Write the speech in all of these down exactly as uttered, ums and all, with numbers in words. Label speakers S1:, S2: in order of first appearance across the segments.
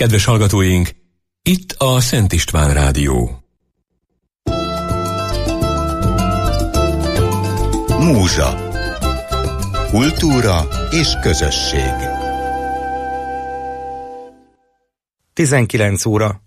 S1: Kedves hallgatóink, itt a Szent István Rádió.
S2: Múzsa. Kultúra és közösség.
S3: tizenkilenc óra.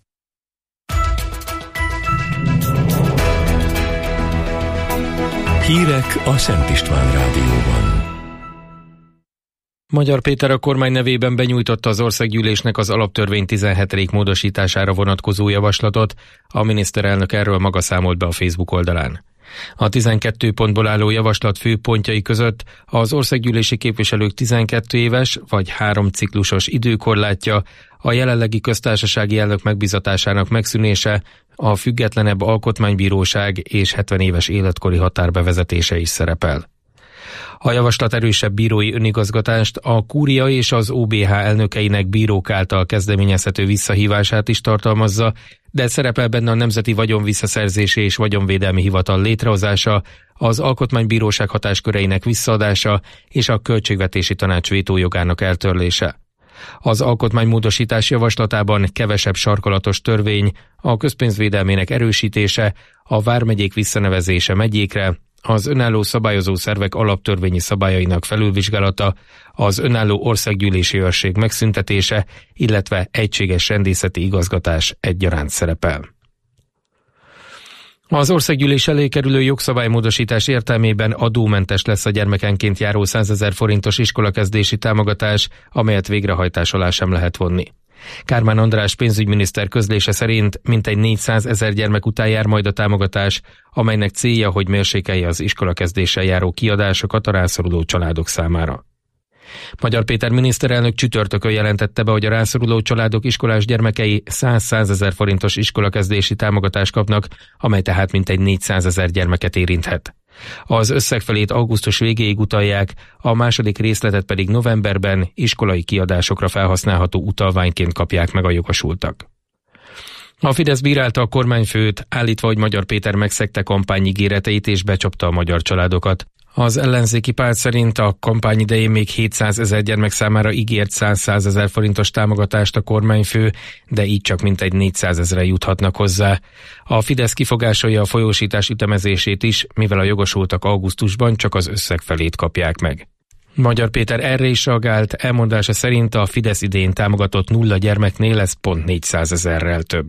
S1: Hírek a Szent István Rádióban.
S4: Magyar Péter a kormány nevében benyújtotta az országgyűlésnek az alaptörvény tizenhetedik módosítására vonatkozó javaslatot, a miniszterelnök erről maga számolt be a Facebook oldalán. A tizenkét pontból álló javaslat fő pontjai között az országgyűlési képviselők tizenkét éves vagy három ciklusos időkorlátja, a jelenlegi köztársasági elnök megbízatásának megszűnése, a függetlenebb alkotmánybíróság és hetven éves életkori határ bevezetése is szerepel. A javaslat erősebb bírói önigazgatást, a kúria és az o bé há elnökeinek bírók által kezdeményezhető visszahívását is tartalmazza, de szerepel benne a Nemzeti Vagyonvisszaszerzési és Vagyonvédelmi Hivatal létrehozása, az Alkotmánybíróság hatásköreinek visszaadása és a Költségvetési Tanács vétójogának eltörlése. Az alkotmánymódosítás javaslatában kevesebb sarkalatos törvény, a közpénzvédelmének erősítése, a vármegyék visszanevezése megyékre, az önálló szabályozó szervek alaptörvényi szabályainak felülvizsgálata, az önálló országgyűlési őrség megszüntetése, illetve egységes rendészeti igazgatás egyaránt szerepel. Az országgyűlés elé kerülő jogszabálymódosítás értelmében adómentes lesz a gyermekenként járó százezer forintos iskolakezdési támogatás, amelyet végrehajtás alá sem lehet vonni. Kármán András pénzügyminiszter közlése szerint mintegy négyszázezer gyermek után jár majd a támogatás, amelynek célja, hogy mérsékelje az iskolakezdéssel járó kiadásokat a rászoruló családok számára. Magyar Péter miniszterelnök csütörtökön jelentette be, hogy a rászoruló családok iskolás gyermekei száz-százezer forintos iskolakezdési támogatást kapnak, amely tehát mintegy négyszázezer gyermeket érinthet. Az összegfelét augusztus végéig utalják, a második részletet pedig novemberben iskolai kiadásokra felhasználható utalványként kapják meg a jogosultak. A Fidesz bírálta a kormányfőt, állítva, hogy Magyar Péter megszegte kampányígéreteit és becsapta a magyar családokat. Az ellenzéki párt szerint a kampány idején még hétszázezer gyermek számára ígért száz-százezer forintos támogatást a kormányfő, de így csak mintegy négyszázezren juthatnak hozzá. A Fidesz kifogásolja a folyósítás ütemezését is, mivel a jogosultak augusztusban csak az összeg felét kapják meg. Magyar Péter erre is reagált, elmondása szerint a Fidesz idén támogatott nulla gyermeknél lesz pont négyszázezerrel több.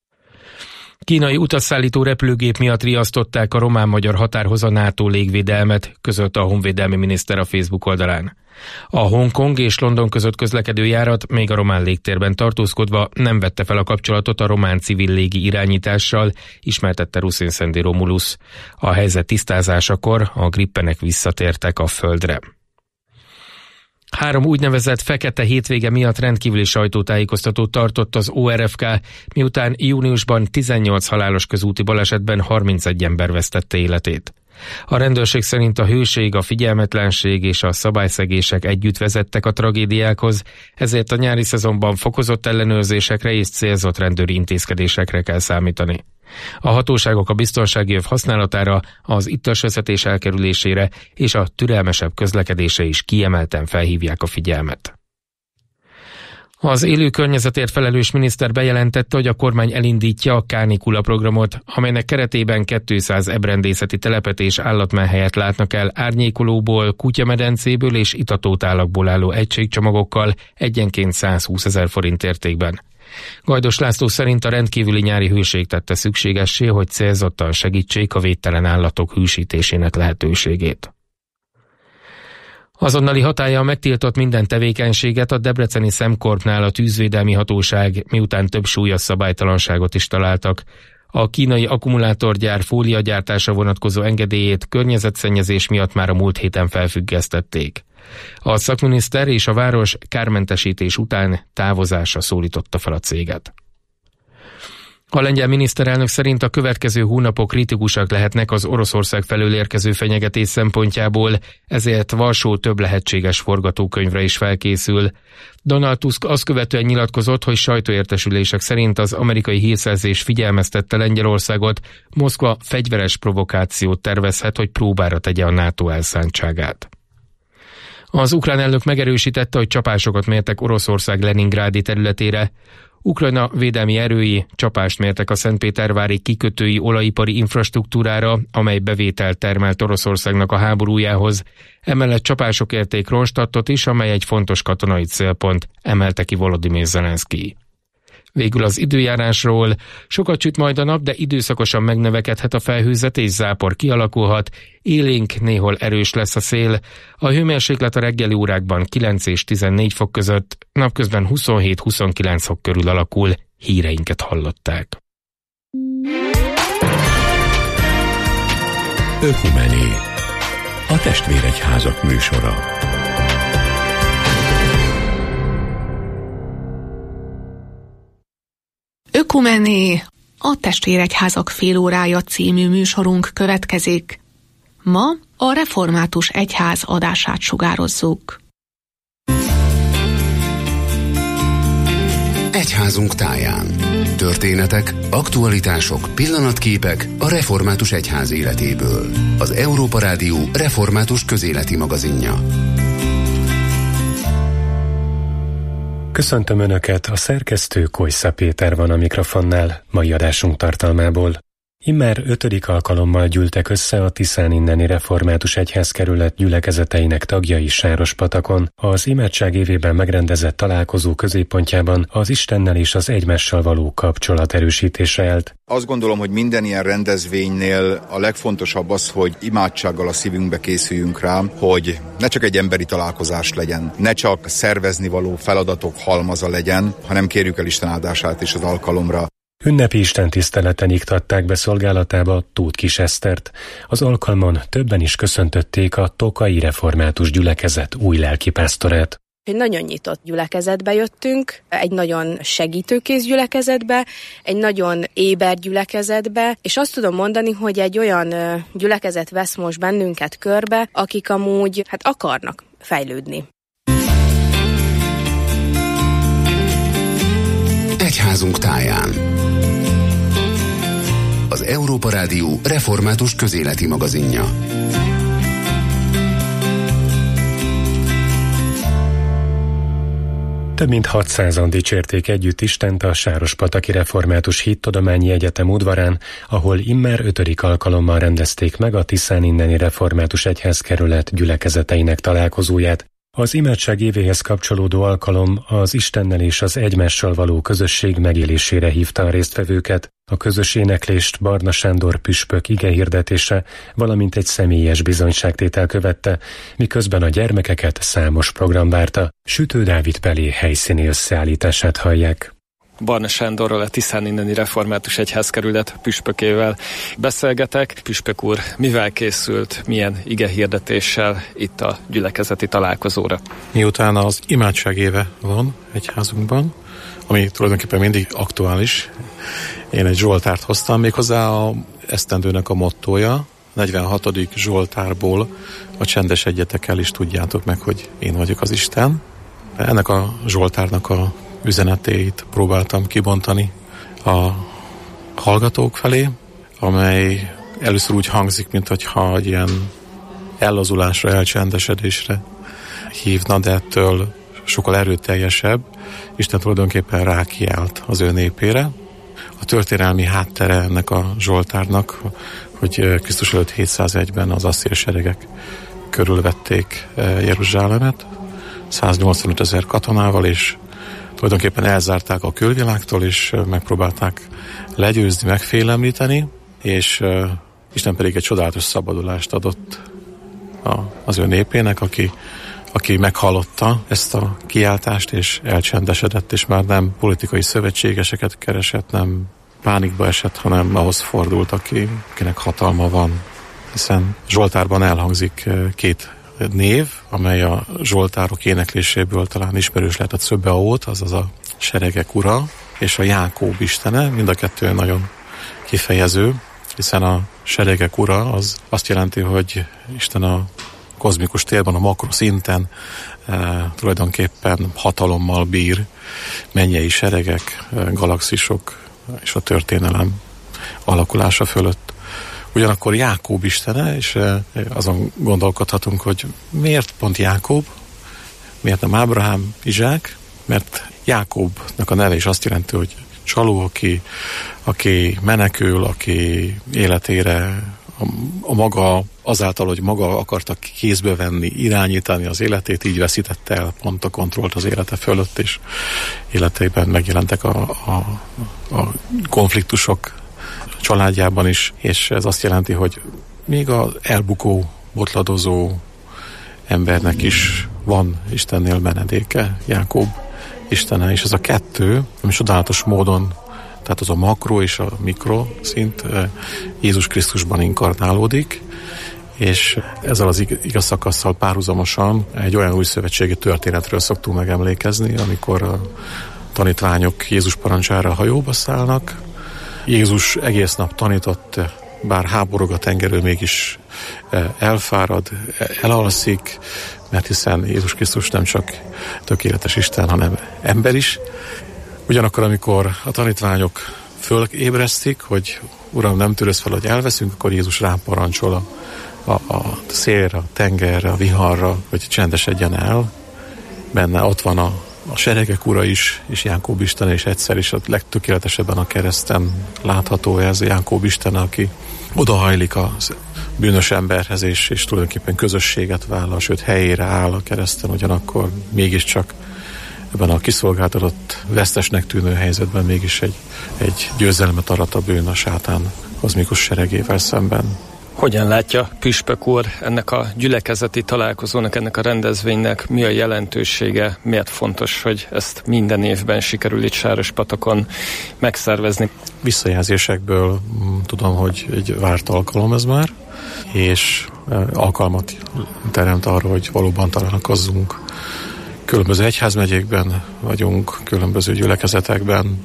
S4: Kínai utasszállító repülőgép miatt riasztották a román-magyar határhoz a NATO légvédelmet, közölte a honvédelmi miniszter a Facebook oldalán. A Hongkong és London között közlekedő járat még a román légtérben tartózkodva nem vette fel a kapcsolatot a román civil légi irányítással, ismertette Ruszin Szendi Romulusz. A helyzet tisztázásakor a grippenek visszatértek a földre. Három úgynevezett fekete hétvége miatt rendkívüli sajtótájékoztatót tartott az o er ef ká, miután júniusban tizennyolc halálos közúti balesetben harmincegy ember vesztette életét. A rendőrség szerint a hőség, a figyelmetlenség és a szabályszegések együtt vezettek a tragédiákhoz, ezért a nyári szezonban fokozott ellenőrzésekre és célzott rendőri intézkedésekre kell számítani. A hatóságok a biztonsági öv használatára, az ittas vezetés elkerülésére és a türelmesebb közlekedésre is kiemelten felhívják a figyelmet. Az élő környezetért felelős miniszter bejelentette, hogy a kormány elindítja a Kánikula programot, amelynek keretében kétszáz ebrendészeti telepet és állatmenhelyet látnak el árnyékolóból, kutyamedencéből és itatótálakból álló egységcsomagokkal egyenként százhúszezer forint értékben. Gajdos László szerint a rendkívüli nyári hőség tette szükségessé, hogy célzottan segítsék a védtelen állatok hűsítésének lehetőségét. Azonnali hatállyal megtiltott minden tevékenységet a debreceni Szemkorpnál a tűzvédelmi hatóság, miután több súlyos szabálytalanságot is találtak. A kínai akkumulátorgyár fóliagyártásra vonatkozó engedélyét környezetszennyezés miatt már a múlt héten felfüggesztették. A szakminiszter és a város kármentesítés után távozásra szólította fel a céget. A lengyel miniszterelnök szerint a következő hónapok kritikusak lehetnek az Oroszország felől érkező fenyegetés szempontjából, ezért Varsó több lehetséges forgatókönyvre is felkészül. Donald Tusk azt követően nyilatkozott, hogy sajtóértesülések szerint az amerikai hírszerzés figyelmeztette Lengyelországot, Moszkva fegyveres provokációt tervezhet, hogy próbára tegye a NATO elszántságát. Az ukrán elnök megerősítette, hogy csapásokat mértek Oroszország Leningrádi területére. Ukrajna védelmi erői csapást mértek a szentpétervári kikötői olajipari infrastruktúrára, amely bevételt termelt Oroszországnak a háborújához. Emellett csapások érték Kronstadtot is, amely egy fontos katonai célpont, emelte ki Volodymyr Zelenszkij. Végül az időjárásról. Sokat süt majd a nap, de időszakosan megnövekedhet a felhőzet és zápor kialakulhat. Élénk, néhol erős lesz a szél. A hőmérséklet a reggeli órákban kilenc és tizennégy fok között, napközben huszonhét-huszonkilenc fok körül alakul. Híreinket hallották.
S1: Ökumené. A testvéregyházak műsora.
S3: Ökumené, a Testvéregyházak félórája című műsorunk következik. Ma a Református Egyház adását sugározzuk.
S5: Egyházunk táján. Történetek, aktualitások, pillanatképek a Református Egyház életéből. Az Európa Rádió református közéleti magazinja.
S6: Köszöntöm Önöket, a szerkesztő Kojsza Péter van a mikrofonnál, mai adásunk tartalmából. Immár ötödik alkalommal gyűltek össze a Tiszán inneni Református Egyházkerület gyülekezeteinek tagjai Sárospatakon. Az imádság évében megrendezett találkozó középpontjában az Istennel és az egymással való kapcsolat erősítése állt.
S7: Azt gondolom, hogy minden ilyen rendezvénynél a legfontosabb az, hogy imádsággal a szívünkbe készüljünk rá, hogy ne csak egy emberi találkozás legyen, ne csak szervezni való feladatok halmaza legyen, hanem kérjük el Isten áldását is az alkalomra.
S6: Ünnepi istentiszteleten iktatták be szolgálatába Tóth Kis Esztert. Az alkalmon többen is köszöntötték a Tokai Református Gyülekezet új lelkipásztorát.
S8: Egy nagyon nyitott gyülekezetbe jöttünk, egy nagyon segítőkész gyülekezetbe, egy nagyon éber gyülekezetbe, és azt tudom mondani, hogy egy olyan gyülekezet vesz most bennünket körbe, akik amúgy hát akarnak fejlődni.
S5: Egyházunk táján. Az Európa Rádió református közéleti magazinja.
S6: Több mint hatszázan dicsérték együtt Istent a Sárospataki Református Hittudományi Egyetem udvarán, ahol immár ötödik alkalommal rendezték meg a Tiszán inneni Református Egyházkerület gyülekezeteinek találkozóját. Az imádság évéhez kapcsolódó alkalom az Istennel és az egymással való közösség megélésére hívta a résztvevőket. A közös éneklést Barna Sándor püspök igehirdetése, valamint egy személyes bizonyságtétel követte, miközben a gyermekeket számos program várta. Sütő Dávid Pelé helyszíni összeállítását hallják.
S9: Barna Sándorral, a Tiszán inneni Református Egyházkerület püspökével beszélgetek. Püspök úr, mivel készült, milyen igehirdetéssel itt a gyülekezeti találkozóra?
S10: Miután az imádság éve van egyházunkban, ami tulajdonképpen mindig aktuális, én egy zsoltárt hoztam, méghozzá a esztendőnek a mottója, negyvenhatodik zsoltárból a csendes egyetekkel is tudjátok meg, hogy én vagyok az Isten. Ennek a zsoltárnak a üzenetét próbáltam kibontani a hallgatók felé, amely először úgy hangzik, mintha egy ilyen ellazulásra, elcsendesedésre hívna, de ettől sokkal erőteljesebb. Isten tulajdonképpen rákiált az ő népére. A történelmi háttere ennek a zsoltárnak, hogy Krisztus előtt hétszázegyben az asszír seregek körülvették Jeruzsálemet száznyolcvanöt ezer katonával, és tulajdonképpen elzárták a külvilágtól, és megpróbálták legyőzni, megfélemlíteni, és uh, Isten pedig egy csodálatos szabadulást adott a, az ő népének, aki, aki meghallotta ezt a kiáltást, és elcsendesedett, és már nem politikai szövetségeseket keresett, nem pánikba esett, hanem ahhoz fordult, aki, akinek hatalma van. Hiszen Zsoltárban elhangzik két név, amely a zsoltárok énekléséből talán ismerős lehet, a Czöbeót, azaz a seregek ura, és a Jákób istene, mind a kettő nagyon kifejező, hiszen a seregek ura az azt jelenti, hogy Isten a kozmikus térben, a makroszinten e, tulajdonképpen hatalommal bír, mennyei seregek, e, galaxisok és a történelem alakulása fölött. Ugyanakkor Jákób istene, és azon gondolkodhatunk, hogy miért pont Jákób, miért nem Ábrahám, Izsák, mert Jákóbnak a neve is azt jelenti, hogy csaló, aki, aki menekül, aki életére a, a maga, azáltal, hogy maga akarta kézbe venni, irányítani az életét, így veszítette el pont a kontrollt az élete fölött, és életében megjelentek a, a, a konfliktusok családjában is, és ez azt jelenti, hogy még az elbukó, botladozó embernek is van Istennél menedéke, Jákob Istene, és ez a kettő, ami csodálatos módon, tehát az a makro és a mikro szint Jézus Krisztusban inkarnálódik, és ezzel az igaz szakasszal párhuzamosan egy olyan új szövetségi történetről szoktunk megemlékezni, amikor a tanítványok Jézus parancsára a hajóba szállnak. Jézus egész nap tanított, bár háborog a tengerő, mégis elfárad, elalszik, mert hiszen Jézus Krisztus nem csak tökéletes Isten, hanem ember is. Ugyanakkor, amikor a tanítványok fölébresztik, hogy Uram, nem tűröz fel, hogy elveszünk, akkor Jézus ráparancsol a, a, a szélre, a tengerre, a viharra, hogy csendesedjen el. Benne ott van a, a seregek ura is, és Jákób Isten, és egyszer is a legtökéletesebben a kereszten látható ez, Jákób Isten, aki odahajlik a bűnös emberhez, és, és tulajdonképpen közösséget vállal, sőt helyére áll a kereszten, ugyanakkor mégiscsak ebben a kiszolgáltatott, vesztesnek tűnő helyzetben mégis egy, egy győzelmet arat a bűn a sátán kozmikus seregével szemben.
S9: Hogyan látja püspök úr ennek a gyülekezeti találkozónak, ennek a rendezvénynek, mi a jelentősége, miért fontos, hogy ezt minden évben sikerül itt Sárospatakon megszervezni?
S10: Visszajelzésekből tudom, hogy egy várt alkalom ez már, és alkalmat teremt arra, hogy valóban találkozzunk. Különböző egyházmegyékben vagyunk, különböző gyülekezetekben,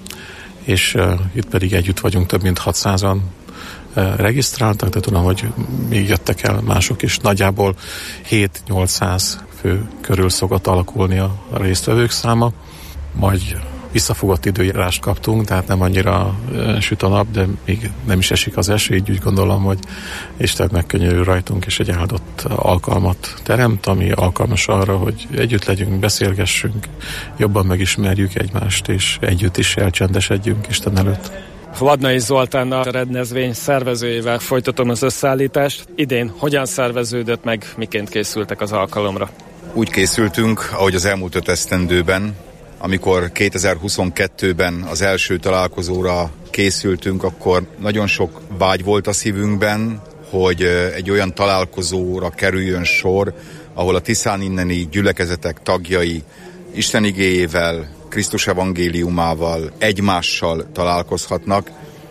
S10: és uh, itt pedig együtt vagyunk, több mint hatszázan uh, regisztráltak, de tudom, hogy még jöttek el mások is. Nagyjából hét-nyolcszáz fő körül szokott alakulni a, a résztvevők száma, majd visszafogott időjárást kaptunk, tehát nem annyira uh, süt a nap, de még nem is esik az eső, így úgy gondolom, hogy Isten megkönyörül rajtunk, és egy áldott alkalmat teremt, ami alkalmas arra, hogy együtt legyünk, beszélgessünk, jobban megismerjük egymást, és együtt is elcsendesedjünk Isten előtt.
S9: Vadnai Zoltán a rendezvény szervezőjével folytatom az összeállítást. Idén hogyan szerveződött meg, miként készültek az alkalomra?
S7: Úgy készültünk, ahogy az elmúlt öt esztendőben, amikor kétezer-huszonkettőben az első találkozóra készültünk, akkor nagyon sok vágy volt a szívünkben, hogy egy olyan találkozóra kerüljön sor, ahol a Tiszán inneni gyülekezetek tagjai Isten igéjével, Krisztus evangéliumával, egymással találkozhatnak,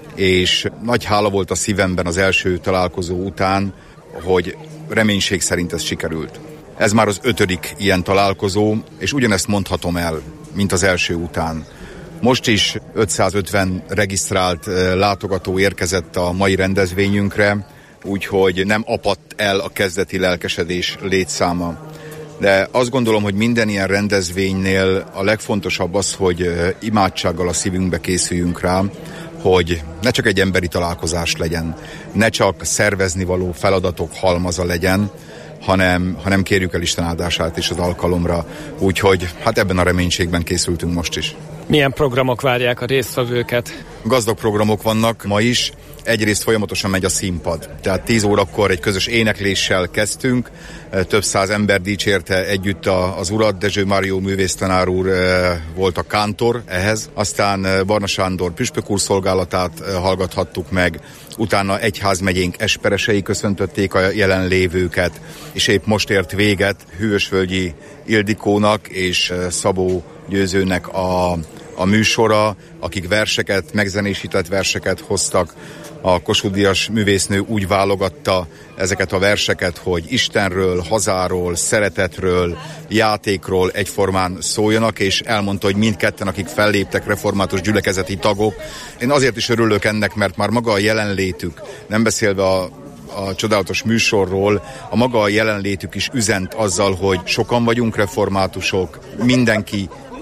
S7: és nagy hála volt a szívemben az első találkozó után, hogy reménység szerint ez sikerült. Ez már az ötödik ilyen találkozó, és ugyanezt mondhatom el, mint az első után. Most is ötszázötven regisztrált látogató érkezett a mai rendezvényünkre, úgyhogy nem apadt el a kezdeti lelkesedés létszáma. De azt gondolom, hogy minden ilyen rendezvénynél a legfontosabb az, hogy imádsággal a szívünkbe készüljünk rá, hogy ne csak egy emberi találkozás legyen, ne csak szervezni való feladatok halmaza legyen, hanem, hanem kérjük el Isten áldását is az alkalomra. Úgyhogy hát ebben a reménységben készültünk most is.
S9: Milyen programok várják a résztvevőket?
S7: Gazdag programok vannak ma is. Egyrészt folyamatosan megy a színpad. Tehát tíz órakor egy közös énekléssel kezdtünk. Több száz ember dicsérte együtt az urat. Dezső Mário művésztanár úr volt a kántor ehhez. Aztán Barna Sándor püspök úr szolgálatát hallgathattuk meg. Utána egyházmegyénk esperesei köszöntötték a jelenlévőket, és épp most ért véget Hűvösvölgyi Ildikónak és Szabó Győzőnek a, a műsora, akik verseket, megzenésített verseket hoztak. A Kossuth Díjas művésznő úgy válogatta ezeket a verseket, hogy Istenről, hazáról, szeretetről, játékról egyformán szóljanak, és elmondta, hogy mindketten, akik felléptek, református gyülekezeti tagok. Én azért is örülök ennek, mert már maga a jelenlétük, nem beszélve a a csodálatos műsorról, a maga a jelenlétük is üzent azzal, hogy sokan vagyunk reformátusok, mindenki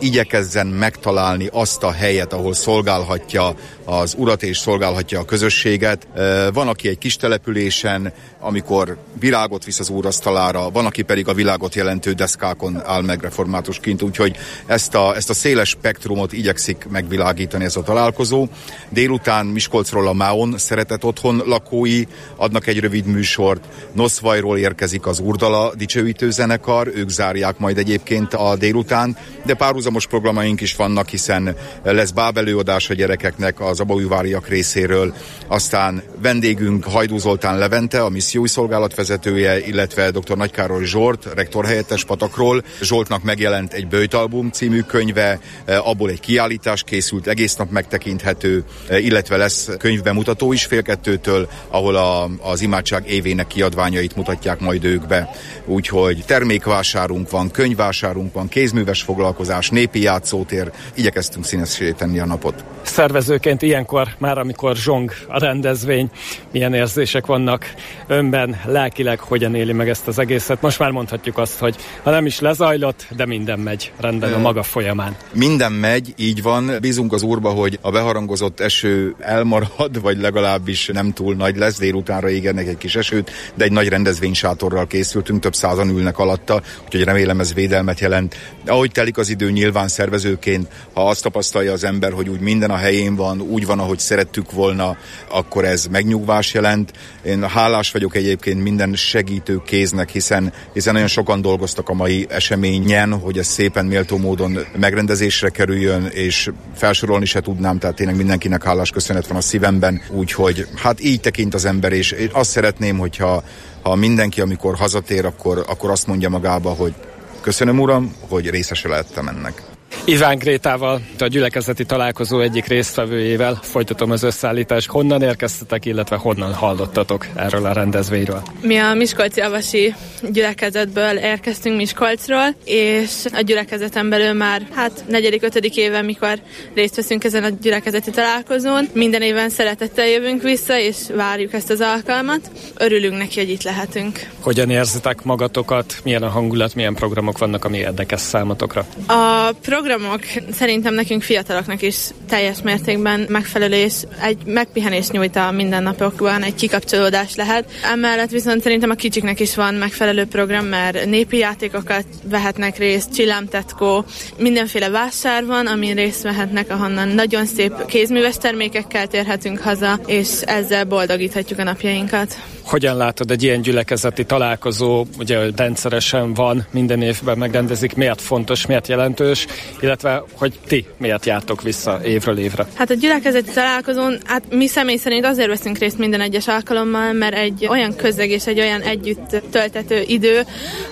S7: igyekezzen megtalálni azt a helyet, ahol szolgálhatja az urat és szolgálhatja a közösséget. Van, aki egy kis településen, amikor virágot visz az úrasztalára, van, aki pedig a világot jelentő deszkákon áll meg reformátusként, úgyhogy ezt a, ezt a széles spektrumot igyekszik megvilágítani ez a találkozó. Délután Miskolcról a Máon Szeretett Otthon lakói adnak egy rövid műsort, Noszvajról érkezik az Urdala dicsőítő zenekar, ők zárják majd egyébként a délután, de párhuzamos programaink is vannak, hiszen lesz bábelőadás a gyerekeknek az abaújváriak részéről, aztán vendégünk Hajdú Zoltán Levente, a missziói szolgálat vezetője, illetve dr. Nagykároly Zsolt, rektor helyettes Patakról. Zsoltnak megjelent egy Böjtalbum című könyve, abból egy kiállítás készült, egész nap megtekinthető, illetve lesz könyvbemutató is fél kettőtől, ahol a, az imádság évének kiadványait mutatják majd ők be. Úgyhogy termékvásárunk van, könyvvásárunk van, kézműves foglalkozás, népi játszótér, igyekeztünk színessé tenni a napot.
S9: Szervezőként ilyenkor, már amikor zsong a rendezvény, milyen érzések vannak önben, lelkileg hogyan éli meg ezt az egészet? Most már mondhatjuk azt, hogy ha nem is lezajlott, de minden megy rendben a maga folyamán.
S7: Minden megy, így van. Bízunk az Úrba, hogy a beharangozott eső elmarad, vagy legalábbis nem túl nagy lesz. Délutánra ígérnek egy kis esőt, de egy nagy rendezvénysátorral készültünk, több százan ülnek alatta, úgyhogy remélem ez védelmet jelent. Ahogy telik az idő, nyilván szervezőként, ha azt tapasztalja az ember, hogy úgy minden a helyén van, úgy van, ahogy szerettük volna, akkor ez megnyugvás jelent. Én hálás vagyok egyébként minden segítő kéznek, hiszen, hiszen nagyon sokan dolgoztak a mai eseményen, hogy ez szépen méltó módon megrendezésre kerüljön, és felsorolni se tudnám, tehát tényleg mindenkinek hálás köszönet van a szívemben, úgyhogy hát így tekint az ember, és én azt szeretném, hogyha ha mindenki, amikor hazatér, akkor, akkor azt mondja magába, hogy köszönöm, Uram, hogy részese lehettem ennek.
S9: Iván Grétával, a gyülekezeti találkozó egyik résztvevőjével folytatom az összeállítást. Honnan érkeztetek, illetve honnan hallottatok erről a rendezvényről?
S11: Mi a Miskolci Avasi gyülekezetből érkeztünk Miskolcról, és a gyülekezeten belül már hát negyedik, ötödik éve, mikor részt veszünk ezen a gyülekezeti találkozón. Minden éven szeretettel jövünk vissza, és várjuk ezt az alkalmat. Örülünk neki, hogy itt lehetünk.
S9: Hogyan érzitek magatokat? Milyen a hangulat, milyen programok vannak, ami érdekes számotokra?
S11: A programok szerintem nekünk fiataloknak is teljes mértékben megfelelő, és egy megpihenést nyújt a mindennapokban, egy kikapcsolódás lehet. Emellett viszont szerintem a kicsiknek is van megfelelő program, mert népi játékokat vehetnek részt, csillámtetkó, mindenféle vásár van, amin részt vehetnek, ahonnan nagyon szép kézműves termékekkel térhetünk haza, és ezzel boldogíthatjuk a napjainkat.
S9: Hogyan látod egy ilyen gyülekezeti találkozó, ugye rendszeresen van, minden évben megrendezik, miért fontos, miért jelentős, illetve hogy ti miért jártok vissza évről évre?
S11: Hát a gyülekezeti találkozón, hát mi személy szerint azért veszünk részt minden egyes alkalommal, mert egy olyan közeg és egy olyan együtt töltető idő,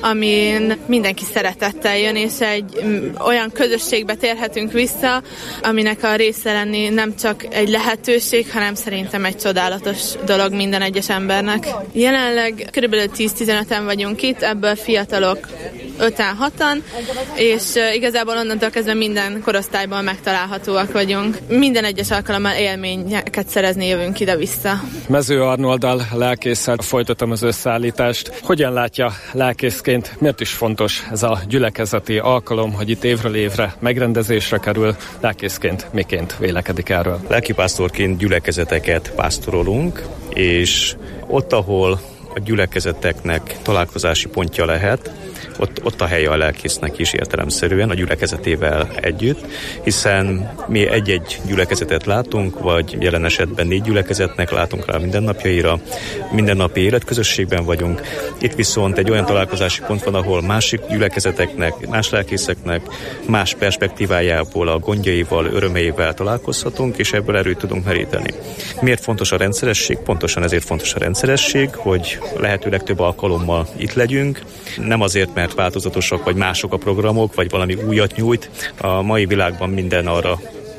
S11: amin mindenki szeretettel jön, és egy olyan közösségbe térhetünk vissza, aminek a része lenni nem csak egy lehetőség, hanem szerintem egy csodálatos dolog minden egyes embernek. Jelenleg körülbelül tíz-tizenöten vagyunk itt, ebből fiatalok öten-hatan, és igazából onnantól kezdve minden korosztályban megtalálhatóak vagyunk. Minden egyes alkalommal élményeket szerezni jövünk ide-vissza.
S9: Mező Arnolddal, lelkésszel folytatom az összeállítást. Hogyan látja lelkészként, miért is fontos ez a gyülekezeti alkalom, hogy itt évről évre megrendezésre kerül? Lelkészként miként vélekedik erről?
S12: Lelkipásztorként gyülekezeteket pásztorolunk, és ott, ahol a gyülekezeteknek találkozási pontja lehet, ott, ott a helye a lelkésznek is értelemszerűen a gyülekezetével együtt, hiszen mi egy-egy gyülekezetet látunk, vagy jelen esetben négy gyülekezetnek látunk rá mindennapjaira, mindennapi életközösségben vagyunk. Itt viszont egy olyan találkozási pont van, ahol másik gyülekezeteknek, más lelkészeknek, más perspektívájából, a gondjaival, örömeivel találkozhatunk, és ebből erőt tudunk meríteni. Miért fontos a rendszeresség? Pontosan ezért fontos a rendszeresség, hogy lehetőleg több alkalommal itt legyünk. Nem azért, mert változatosak vagy mások a programok, vagy valami újat nyújt. A mai világban minden arra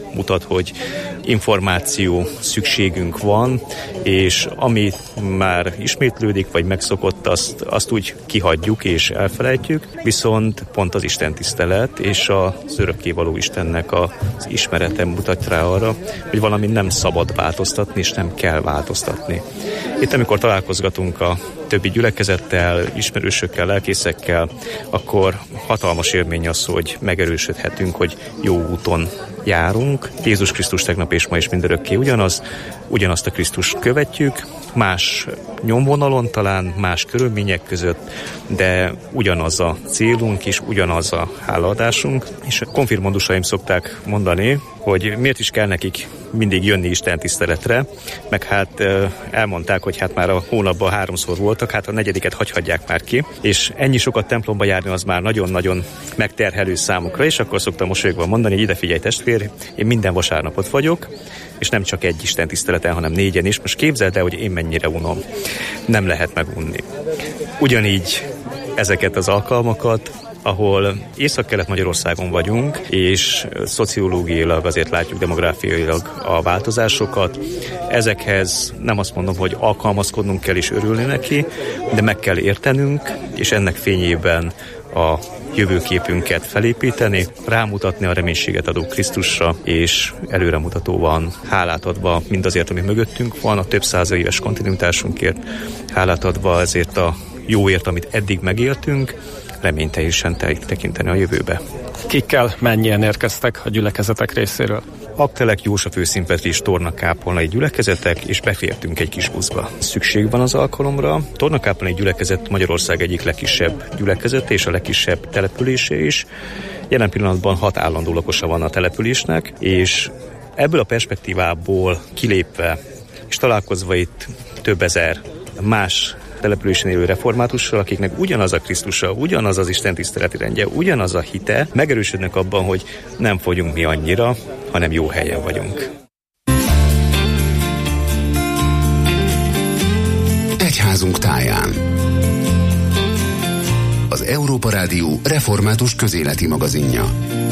S12: mutat, hogy információ szükségünk van, és ami már ismétlődik, vagy megszokott, azt, azt úgy kihagyjuk és elfelejtjük, viszont pont az istentisztelet és az örökkévaló Istennek az ismerete mutat rá arra, hogy valami nem szabad változtatni, és nem kell változtatni. Itt, amikor találkozgatunk a többi gyülekezettel, ismerősökkel, lelkészekkel, akkor hatalmas élmény az, hogy megerősödhetünk, hogy jó úton járunk. Jézus Krisztus tegnap és ma is mindörökké ugyanaz, ugyanazt a Krisztust követjük, más nyomvonalon talán, más körülmények között, de ugyanaz a célunk és ugyanaz a hálaadásunk. És a konfirmandusaim szokták mondani, hogy miért is kell nekik mindig jönni Isten tiszteletre, meg hát elmondták, hogy hát már a hónapban háromszor voltak, hát a negyediket hagyhatják már ki, és ennyi sokat templomba járni az már nagyon-nagyon megterhelő számukra, és akkor szoktam mosolyogva mondani, hogy ide figyelj testvér, én minden vasárnapot vagyok, és nem csak egy Isten tiszteleten, hanem négyen is. Most képzeld el, hogy én mennyire unom. Nem lehet megunni. Ugyanígy ezeket az alkalmakat, ahol Észak-Kelet-Magyarországon vagyunk, és szociológiailag azért látjuk demográfiailag a változásokat. Ezekhez nem azt mondom, hogy alkalmazkodnunk kell és örülni neki, de meg kell értenünk, és ennek fényében a jövőképünket felépíteni, rámutatni a reménységet adó Krisztusra, és előremutatóan hálát adva mindazért, ami mögöttünk van, a több száz éves kontinuitásunkért, hálát adva ezért a jóért, amit eddig megéltünk, reményteljesen tekinteni a jövőbe.
S9: Kikkel mennyien érkeztek a gyülekezetek részéről?
S12: Aktelek, Jósa Főszínpetri és Tornakápolnai gyülekezetek, és befértünk egy kis buszba. Szükség van az alkalomra. Tornakápolnai gyülekezet Magyarország egyik legkisebb gyülekezete és a legkisebb települése is. Jelen pillanatban hat állandó lakosa van a településnek, és ebből a perspektívából kilépve és találkozva itt több ezer más településen élő reformátussal, akiknek ugyanaz a Krisztusa, ugyanaz az Isten tiszteleti rendje, ugyanaz a hite, megerősödnek abban, hogy nem fogyunk mi annyira, hanem jó helyen vagyunk.
S5: Egyházunk táján. Az Európa Rádió református közéleti magazinja.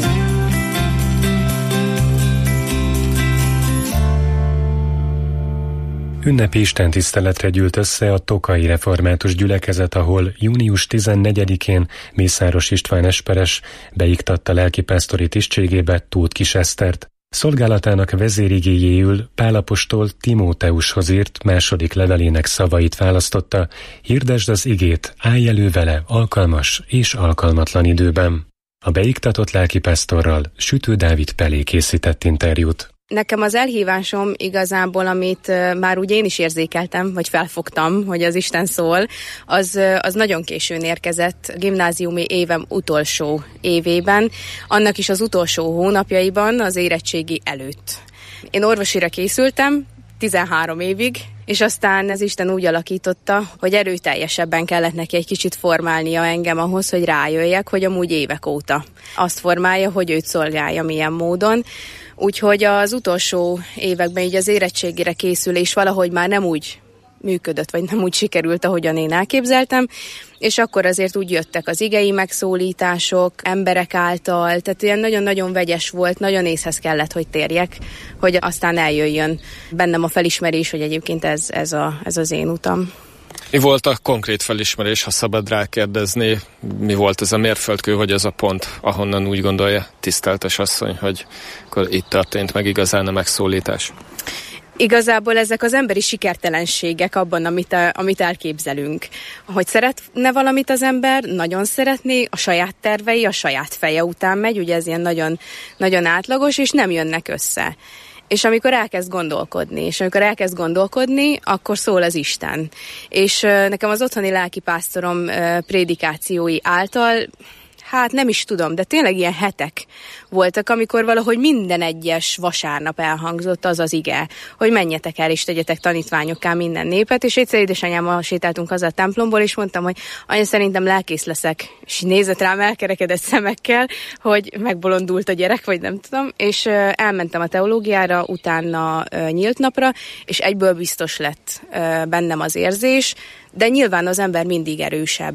S6: Ünnepi istentiszteletre gyűlt össze a Tokai Református Gyülekezet, ahol június tizennegyedikén Mészáros István esperes beiktatta lelkipásztori tisztségébe Tóth Kis Esztert. Szolgálatának vezérigéjéül Pál apostol Timóteushoz írt második levelének szavait választotta: hirdesd az igét, állj elő vele alkalmas és alkalmatlan időben. A beiktatott lelkipásztorral Sütő Dávid Pelé készített interjút.
S8: Nekem az elhívásom igazából, amit már úgy én is érzékeltem, vagy felfogtam, hogy az Isten szól, az, az nagyon későn érkezett, gimnáziumi évem utolsó évében, annak is az utolsó hónapjaiban, az érettségi előtt. Én orvosira készültem, tizenhárom évig, és aztán az Isten úgy alakította, hogy erőteljesebben kellett neki egy kicsit formálnia engem ahhoz, hogy rájöjjek, hogy amúgy évek óta azt formálja, hogy őt szolgálja milyen módon. Úgyhogy az utolsó években így az érettségére készülés valahogy már nem úgy működött, vagy nem úgy sikerült, ahogyan én elképzeltem, és akkor azért úgy jöttek az igei megszólítások, emberek által, tehát ilyen nagyon-nagyon vegyes volt, nagyon észhez kellett, hogy térjek, hogy aztán eljöjjön bennem a felismerés, hogy egyébként ez, ez, a, ez az én utam.
S9: Mi volt a konkrét felismerés, ha szabad rákérdezni? Mi volt ez a mérföldkő, vagy ez a pont, ahonnan úgy gondolja tiszteltes asszony, hogy akkor itt történt meg igazán a megszólítás?
S8: Igazából ezek az emberi sikertelenségek abban, amit, amit elképzelünk. Hogy szeretne valamit az ember, nagyon szeretné, a saját tervei, a saját feje után megy, ugye ez ilyen nagyon, nagyon átlagos, és nem jönnek össze. És amikor elkezd gondolkodni, és amikor elkezd gondolkodni, akkor szól az Isten. És nekem az otthoni lelkipásztorom prédikációi által, hát nem is tudom, de tényleg ilyen hetek voltak, amikor valahogy minden egyes vasárnap elhangzott az az ige, hogy menjetek el és tegyetek tanítványokká minden népet, és egyszer édesanyámmal sétáltunk haza a templomból, és mondtam, hogy anya, szerintem lelkész leszek, és nézett rám elkerekedett szemekkel, hogy megbolondult a gyerek, vagy nem tudom, és elmentem a teológiára, utána nyílt napra, és egyből biztos lett bennem az érzés, de nyilván az ember mindig erősebb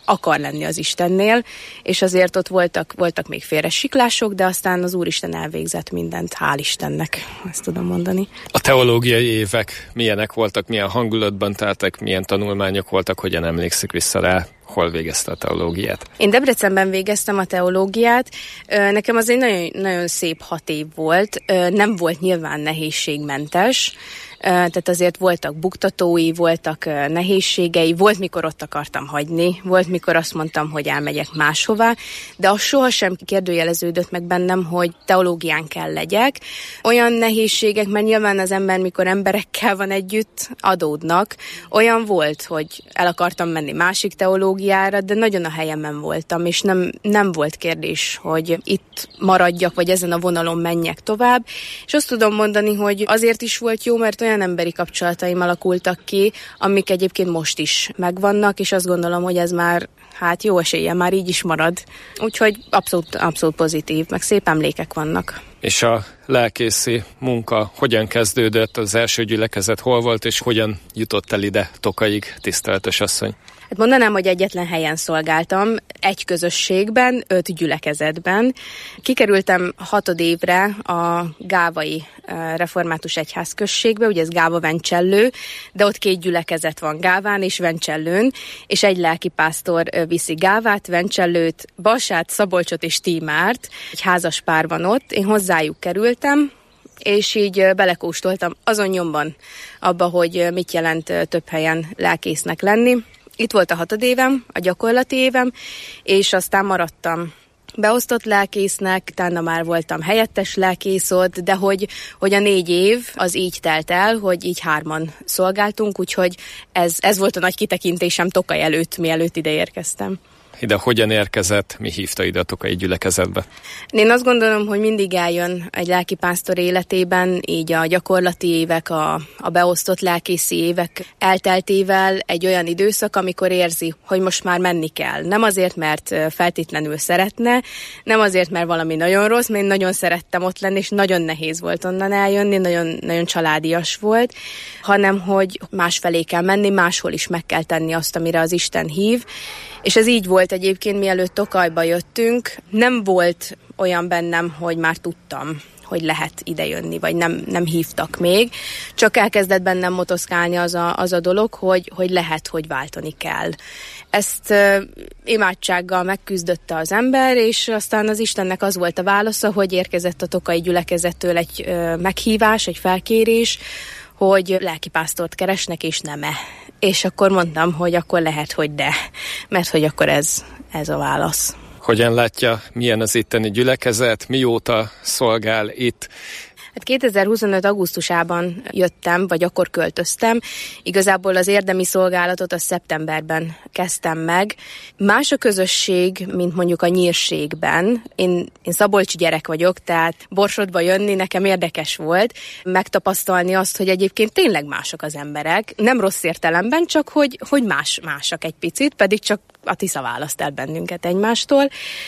S8: akar lenni az Istennél, és azért ott voltak, voltak még félresiklások, de aztán az Úristen elvégzett mindent, hál' Istennek, ezt tudom mondani.
S9: A teológiai évek milyenek voltak, milyen hangulatban teltek, milyen tanulmányok voltak, hogyan emlékszik vissza rá? Hol végezte a teológiát?
S8: Én Debrecenben végeztem a teológiát. Nekem az egy nagyon, nagyon szép hat év volt. Nem volt nyilván nehézségmentes, tehát azért voltak buktatói, voltak nehézségei, volt, mikor ott akartam hagyni, volt, mikor azt mondtam, hogy elmegyek máshová, de az sohasem kérdőjeleződött meg bennem, hogy teológián kell legyek. Olyan nehézségek, mert nyilván az ember, mikor emberekkel van együtt, adódnak. Olyan volt, hogy el akartam menni másik teológiára, de nagyon a helyemen voltam, és nem, nem volt kérdés, hogy itt maradjak, vagy ezen a vonalon menjek tovább. És azt tudom mondani, hogy azért is volt jó, mert olyan emberi kapcsolataim alakultak ki, amik egyébként most is megvannak, és azt gondolom, hogy ez már, hát jó eséllyel már így is marad. Úgyhogy abszolút, abszolút pozitív, meg szép emlékek vannak.
S9: És a lelkészi munka hogyan kezdődött, az első gyülekezet hol volt, és hogyan jutott el ide Tokaig, tiszteletes asszony?
S8: Hát mondanám, hogy egyetlen helyen szolgáltam, egy közösségben, öt gyülekezetben. Kikerültem hatodévre a Gávai Református Egyház községbe, ugye ez Gáva-Vencsellő, de ott két gyülekezet van, Gáván és Vencsellőn, és egy lelkipásztor viszi Gávát, Vencsellőt, Balsát, Szabolcsot és Tímárt, egy házas pár van ott, én hozzájuk kerültem, és így belekóstoltam azon nyomban abba, hogy mit jelent több helyen lelkésznek lenni. Itt volt a hatodévem, a gyakorlati évem, és aztán maradtam beosztott lelkésznek, utána már voltam helyettes lelkész ott, de hogy, hogy a négy év az így telt el, hogy így hárman szolgáltunk, úgyhogy ez, ez volt a nagy kitekintésem Tokaj előtt, mielőtt ide érkeztem.
S9: Ide hogyan érkezett, mi hívta ide a tokai gyülekezetbe?
S8: Én azt gondolom, hogy mindig eljön egy lelkipásztor életében, így a gyakorlati évek, a, a beosztott lelkészi évek elteltével egy olyan időszak, amikor érzi, hogy most már menni kell. Nem azért, mert feltétlenül szeretne, nem azért, mert valami nagyon rossz, mert én nagyon szerettem ott lenni, és nagyon nehéz volt onnan eljönni, nagyon, nagyon családias volt, hanem hogy másfelé kell menni, máshol is meg kell tenni azt, amire az Isten hív. És ez így volt egyébként, mielőtt Tokajba jöttünk. Nem volt olyan bennem, hogy már tudtam, hogy lehet idejönni, vagy nem, nem hívtak még. Csak elkezdett bennem motoszkálni az a, az a dolog, hogy, hogy lehet, hogy váltani kell. Ezt uh, imádsággal megküzdötte az ember, és aztán az Istennek az volt a válasza, hogy érkezett a tokai gyülekezettől egy uh, meghívás, egy felkérés, hogy lelkipásztort keresnek, és nem-e. És akkor mondtam, hogy akkor lehet, hogy de, mert hogy akkor ez, ez a válasz.
S9: Hogyan látja, milyen az itteni gyülekezet, mióta szolgál itt?
S8: Hát kétezer-huszonöt augusztusában jöttem, vagy akkor költöztem. Igazából az érdemi szolgálatot a szeptemberben kezdtem meg. Más a közösség, mint mondjuk a Nyírségben. Én, én szabolcsi gyerek vagyok, tehát Borsodba jönni nekem érdekes volt. Megtapasztalni azt, hogy egyébként tényleg mások az emberek. Nem rossz értelemben, csak hogy, hogy más, másak egy picit, pedig csak a Tisza választ el bennünket egymástól.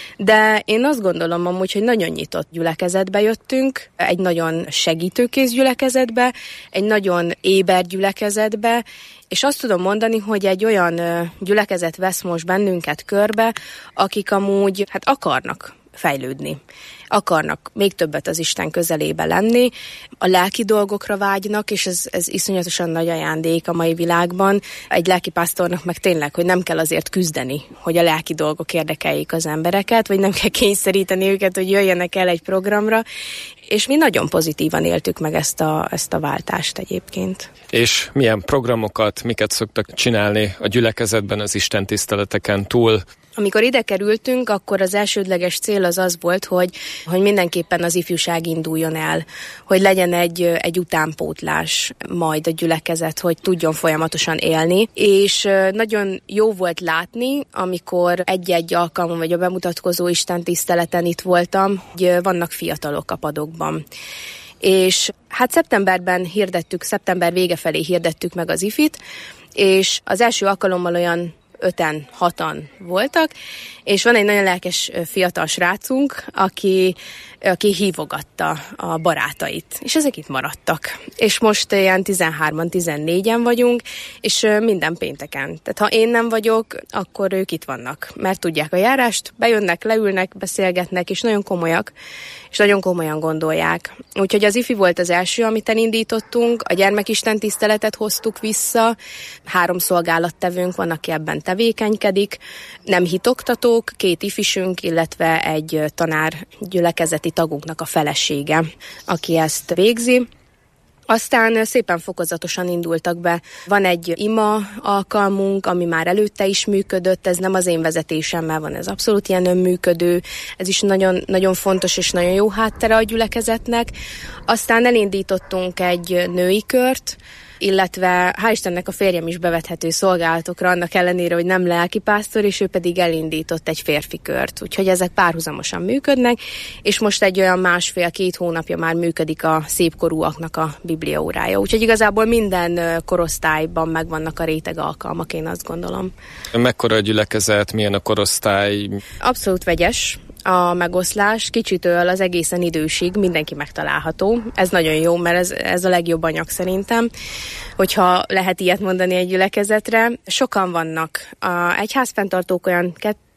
S8: De én azt gondolom amúgy, hogy nagyon nyitott gyülekezetbe jöttünk, egy nagyon segítőkész gyülekezetbe, egy nagyon éber gyülekezetbe, és azt tudom mondani, hogy egy olyan gyülekezet vesz most bennünket körbe, akik amúgy hát akarnak fejlődni. Akarnak még többet az Isten közelébe lenni, a lelki dolgokra vágynak, és ez, ez iszonyatosan nagy ajándék a mai világban. Egy lelkipásztornak meg tényleg, hogy nem kell azért küzdeni, hogy a lelki dolgok érdekeljék az embereket, vagy nem kell kényszeríteni őket, hogy jöjjenek el egy programra, és mi nagyon pozitívan éltük meg ezt a, ezt a váltást egyébként.
S9: És milyen programokat, miket szoktak csinálni a gyülekezetben az Isten tiszteleteken túl?
S8: Amikor ide kerültünk, akkor az elsődleges cél az az volt, hogy, hogy mindenképpen az ifjúság induljon el, hogy legyen egy, egy utánpótlás majd a gyülekezet, hogy tudjon folyamatosan élni. És nagyon jó volt látni, amikor egy-egy alkalmon vagy a bemutatkozó istentiszteleten itt voltam, hogy vannak fiatalok a padokban. És hát szeptemberben hirdettük, szeptember vége felé hirdettük meg az ifit, és az első alkalommal olyan öten, hatan voltak, és van egy nagyon lelkes fiatal srácunk, aki, aki hívogatta a barátait, és ezek itt maradtak. És most ilyen tizenhárman, tizennégyen vagyunk, és minden pénteken. Tehát ha én nem vagyok, akkor ők itt vannak, mert tudják a járást, bejönnek, leülnek, beszélgetnek, és nagyon komolyak, és nagyon komolyan gondolják. Úgyhogy az ifi volt az első, amit elindítottunk, a gyermekisten tiszteletet hoztuk vissza, három szolgálattevőnk van, aki ebben tevékenykedik, nem hitoktatók, két ifisünk, illetve egy tanár gyülekezeti tagunknak a felesége, aki ezt végzi. Aztán szépen fokozatosan indultak be. Van egy ima alkalmunk, ami már előtte is működött, ez nem az én vezetésemmel van, ez abszolút ilyen önműködő, ez is nagyon, nagyon fontos és nagyon jó háttere a gyülekezetnek. Aztán elindítottunk egy női kört, illetve hál' Istennek a férjem is bevethető szolgálatokra, annak ellenére, hogy nem lelkipásztor, és ő pedig elindított egy férfi kört. Úgyhogy ezek párhuzamosan működnek, és most egy olyan másfél-két hónapja már működik a szépkorúaknak a bibliaórája. Úgyhogy igazából minden korosztályban megvannak a réteg alkalmak, én azt gondolom.
S9: Mekkora a gyülekezet, milyen a korosztály?
S8: Abszolút vegyes a megoszlás, kicsitől az egészen idősig mindenki megtalálható. Ez nagyon jó, mert ez, ez a legjobb anyag szerintem, hogyha lehet ilyet mondani egy gyülekezetre. Sokan vannak. A egyházfenntartók olyan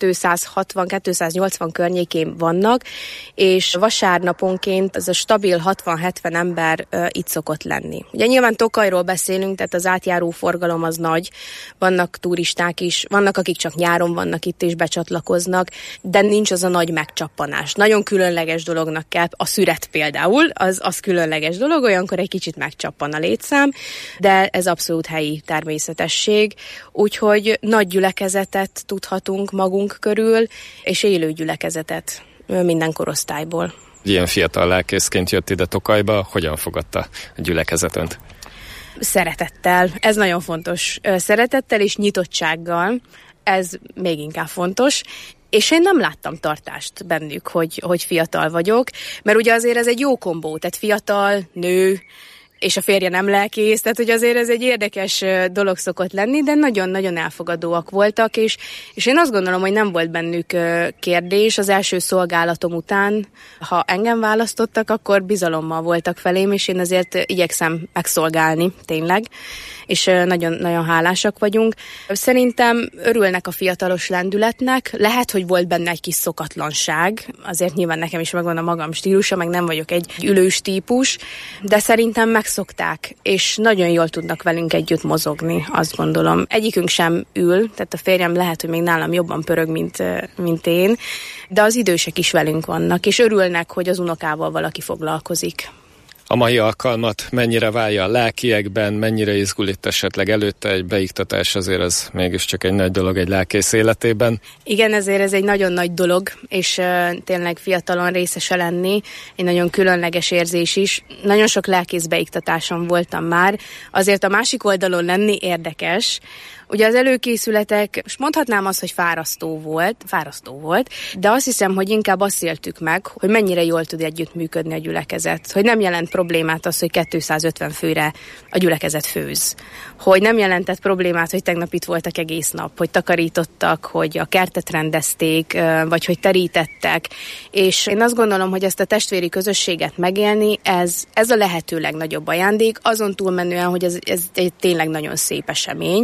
S8: kétszázhatvan-kétszáznyolcvan környékén vannak, és vasárnaponként ez a stabil hatvan-hetven ember uh, itt szokott lenni. Ugye nyilván Tokajról beszélünk, tehát az átjáró forgalom az nagy, vannak turisták is, vannak akik csak nyáron vannak itt és becsatlakoznak, de nincs az a nagy megcsappanás. Nagyon különleges dolognak kell, a szüret például, az, az különleges dolog, olyankor egy kicsit megcsappan a létszám, de ez abszolút helyi természetesség, úgyhogy nagy gyülekezetet tudhatunk magunk körül, és élő gyülekezetet minden korosztályból.
S9: Ilyen fiatal lelkészként jött ide Tokajba, hogyan fogadta a gyülekezet önt?
S8: Szeretettel, ez nagyon fontos. Szeretettel és nyitottsággal, ez még inkább fontos. És én nem láttam tartást bennük, hogy, hogy fiatal vagyok, mert ugye azért ez egy jó kombó, tehát fiatal, nő, és a férje nem lelkész, tehát hogy azért ez egy érdekes dolog szokott lenni, de nagyon-nagyon elfogadóak voltak, és, és én azt gondolom, hogy nem volt bennük kérdés. Az első szolgálatom után, ha engem választottak, akkor bizalommal voltak felém, és én azért igyekszem megszolgálni, tényleg, és nagyon-nagyon hálásak vagyunk. Szerintem örülnek a fiatalos lendületnek, lehet, hogy volt benne egy kis szokatlanság, azért nyilván nekem is megvan a magam stílusa, meg nem vagyok egy ülős típus, de szerintem megszokták, és nagyon jól tudnak velünk együtt mozogni, azt gondolom. Egyikünk sem ül, tehát a férjem lehet, hogy még nálam jobban pörög, mint, mint én, de az idősek is velünk vannak, és örülnek, hogy az unokával valaki foglalkozik.
S9: A mai alkalmat mennyire várja a lelkiekben, mennyire izgul itt esetleg előtte egy beiktatás, azért az mégiscsak egy nagy dolog egy lelkész életében.
S8: Igen, ezért ez egy nagyon nagy dolog, és uh, tényleg fiatalon részese lenni, egy nagyon különleges érzés is. Nagyon sok lelkész beiktatáson voltam már, azért a másik oldalon lenni érdekes. Ugye az előkészületek, most mondhatnám azt, hogy fárasztó volt, fárasztó volt, de azt hiszem, hogy inkább azt éltük meg, hogy mennyire jól tud együttműködni a gyülekezet. Hogy nem jelent problémát az, hogy kétszázötven főre a gyülekezet főz. Hogy nem jelentett problémát, hogy tegnap itt voltak egész nap, hogy takarítottak, hogy a kertet rendezték, vagy hogy terítettek. És én azt gondolom, hogy ezt a testvéri közösséget megélni, ez, ez a lehető legnagyobb ajándék, azon túlmenően, hogy ez, ez egy tényleg nagyon szép esemény.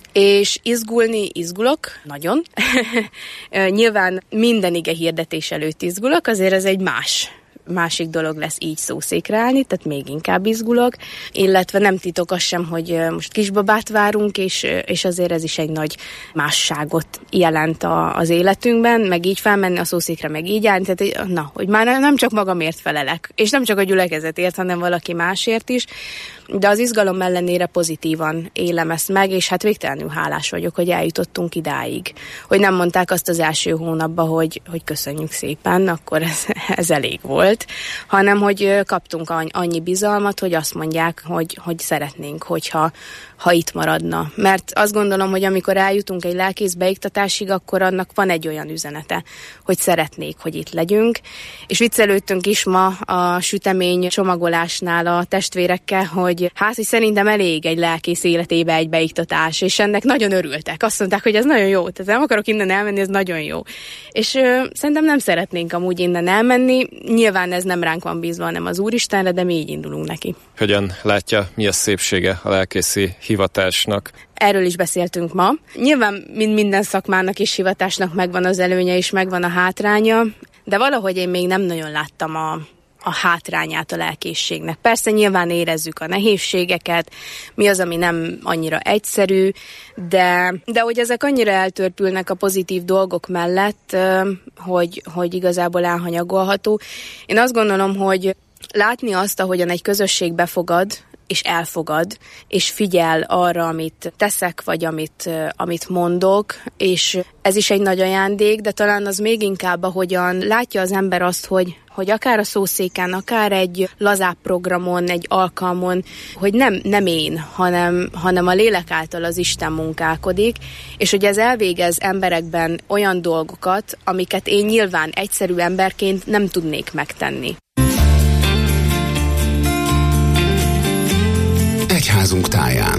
S8: És izgulni izgulok, nagyon. Nyilván minden ige hirdetés előtt izgulok, azért ez egy más másik dolog lesz így szószékre állni, tehát még inkább izgulok, illetve nem titok az sem, hogy most kisbabát várunk, és, és azért ez is egy nagy másságot jelent a, az életünkben, meg így felmenni a szószékre, meg így állni, tehát na, hogy már nem csak magamért felelek, és nem csak a gyülekezetért, hanem valaki másért is, de az izgalom ellenére pozitívan élem ezt meg, és hát végtelenül hálás vagyok, hogy eljutottunk idáig. Hogy nem mondták azt az első hónapban, hogy, hogy köszönjük szépen, akkor ez, ez elég volt, hanem hogy kaptunk annyi bizalmat, hogy azt mondják, hogy, hogy szeretnénk, hogyha ha itt maradna. Mert azt gondolom, hogy amikor eljutunk egy lelkész beiktatásig, akkor annak van egy olyan üzenete, hogy szeretnék, hogy itt legyünk. És viccelődtünk is ma a sütemény csomagolásnál a testvérekkel, hogy hogy hát, hogy szerintem elég egy lelkész életébe egy beiktatás, és ennek nagyon örültek. Azt mondták, hogy ez nagyon jó, tehát nem akarok innen elmenni, ez nagyon jó. És ö, szerintem nem szeretnénk amúgy innen elmenni, nyilván ez nem ránk van bízva, hanem az Úristenre, de mi így indulunk neki.
S9: Hogyan látja, mi a szépsége a lelkészi hivatásnak?
S8: Erről is beszéltünk ma. Nyilván mind minden szakmának és hivatásnak megvan az előnye és megvan a hátránya, de valahogy én még nem nagyon láttam a, a hátrányát a lelkészségnek. Persze nyilván érezzük a nehézségeket, mi az, ami nem annyira egyszerű, de, de hogy ezek annyira eltörpülnek a pozitív dolgok mellett, hogy, hogy igazából elhanyagolható. Én azt gondolom, hogy látni azt, ahogyan egy közösség befogad, és elfogad, és figyel arra, amit teszek, vagy amit, amit mondok, és ez is egy nagy ajándék, de talán az még inkább, ahogyan látja az ember azt, hogy, hogy akár a szószéken, akár egy lazább programon, egy alkalmon, hogy nem, nem én, hanem, hanem a lélek által az Isten munkálkodik, és hogy ez elvégez emberekben olyan dolgokat, amiket én nyilván egyszerű emberként nem tudnék megtenni.
S5: Egyházunk táján.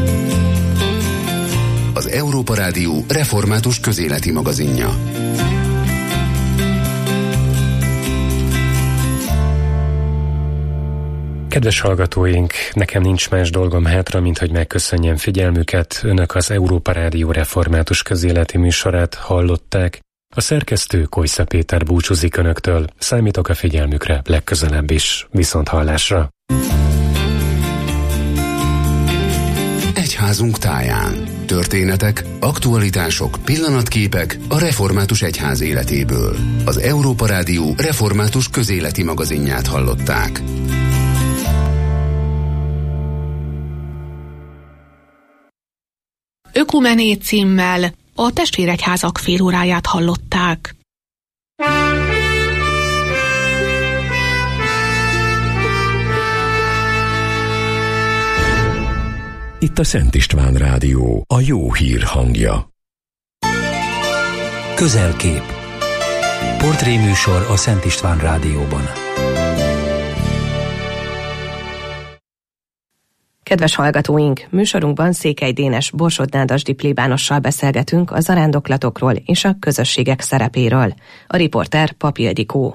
S5: Az Európa Rádió református közéleti magazinja.
S6: Kedves hallgatóink, nekem nincs más dolgom hátra, mint hogy megköszönjem figyelmüket. Önök az Európa Rádió református közéleti műsorát hallották. A szerkesztő Kojsza Péter búcsúzik önöktől. Számítok a figyelmükre legközelebb is. Viszont hallásra.
S5: Egyházunk táján. Történetek, aktualitások, pillanatképek a református egyház életéből. Az Európa Rádió református közéleti magazinját hallották.
S3: Ökumené címmel a testvéregyházak félóráját hallották.
S1: Itt a Szent István Rádió, a jó hír hangja.
S13: Közelkép. Portréműsor a Szent István Rádióban.
S14: Kedves hallgatóink, műsorunkban Székely Dénes Borsod-Nádasdy plébánossal beszélgetünk a zarándoklatokról és a közösségek szerepéről. A riporter Pap Ildikó.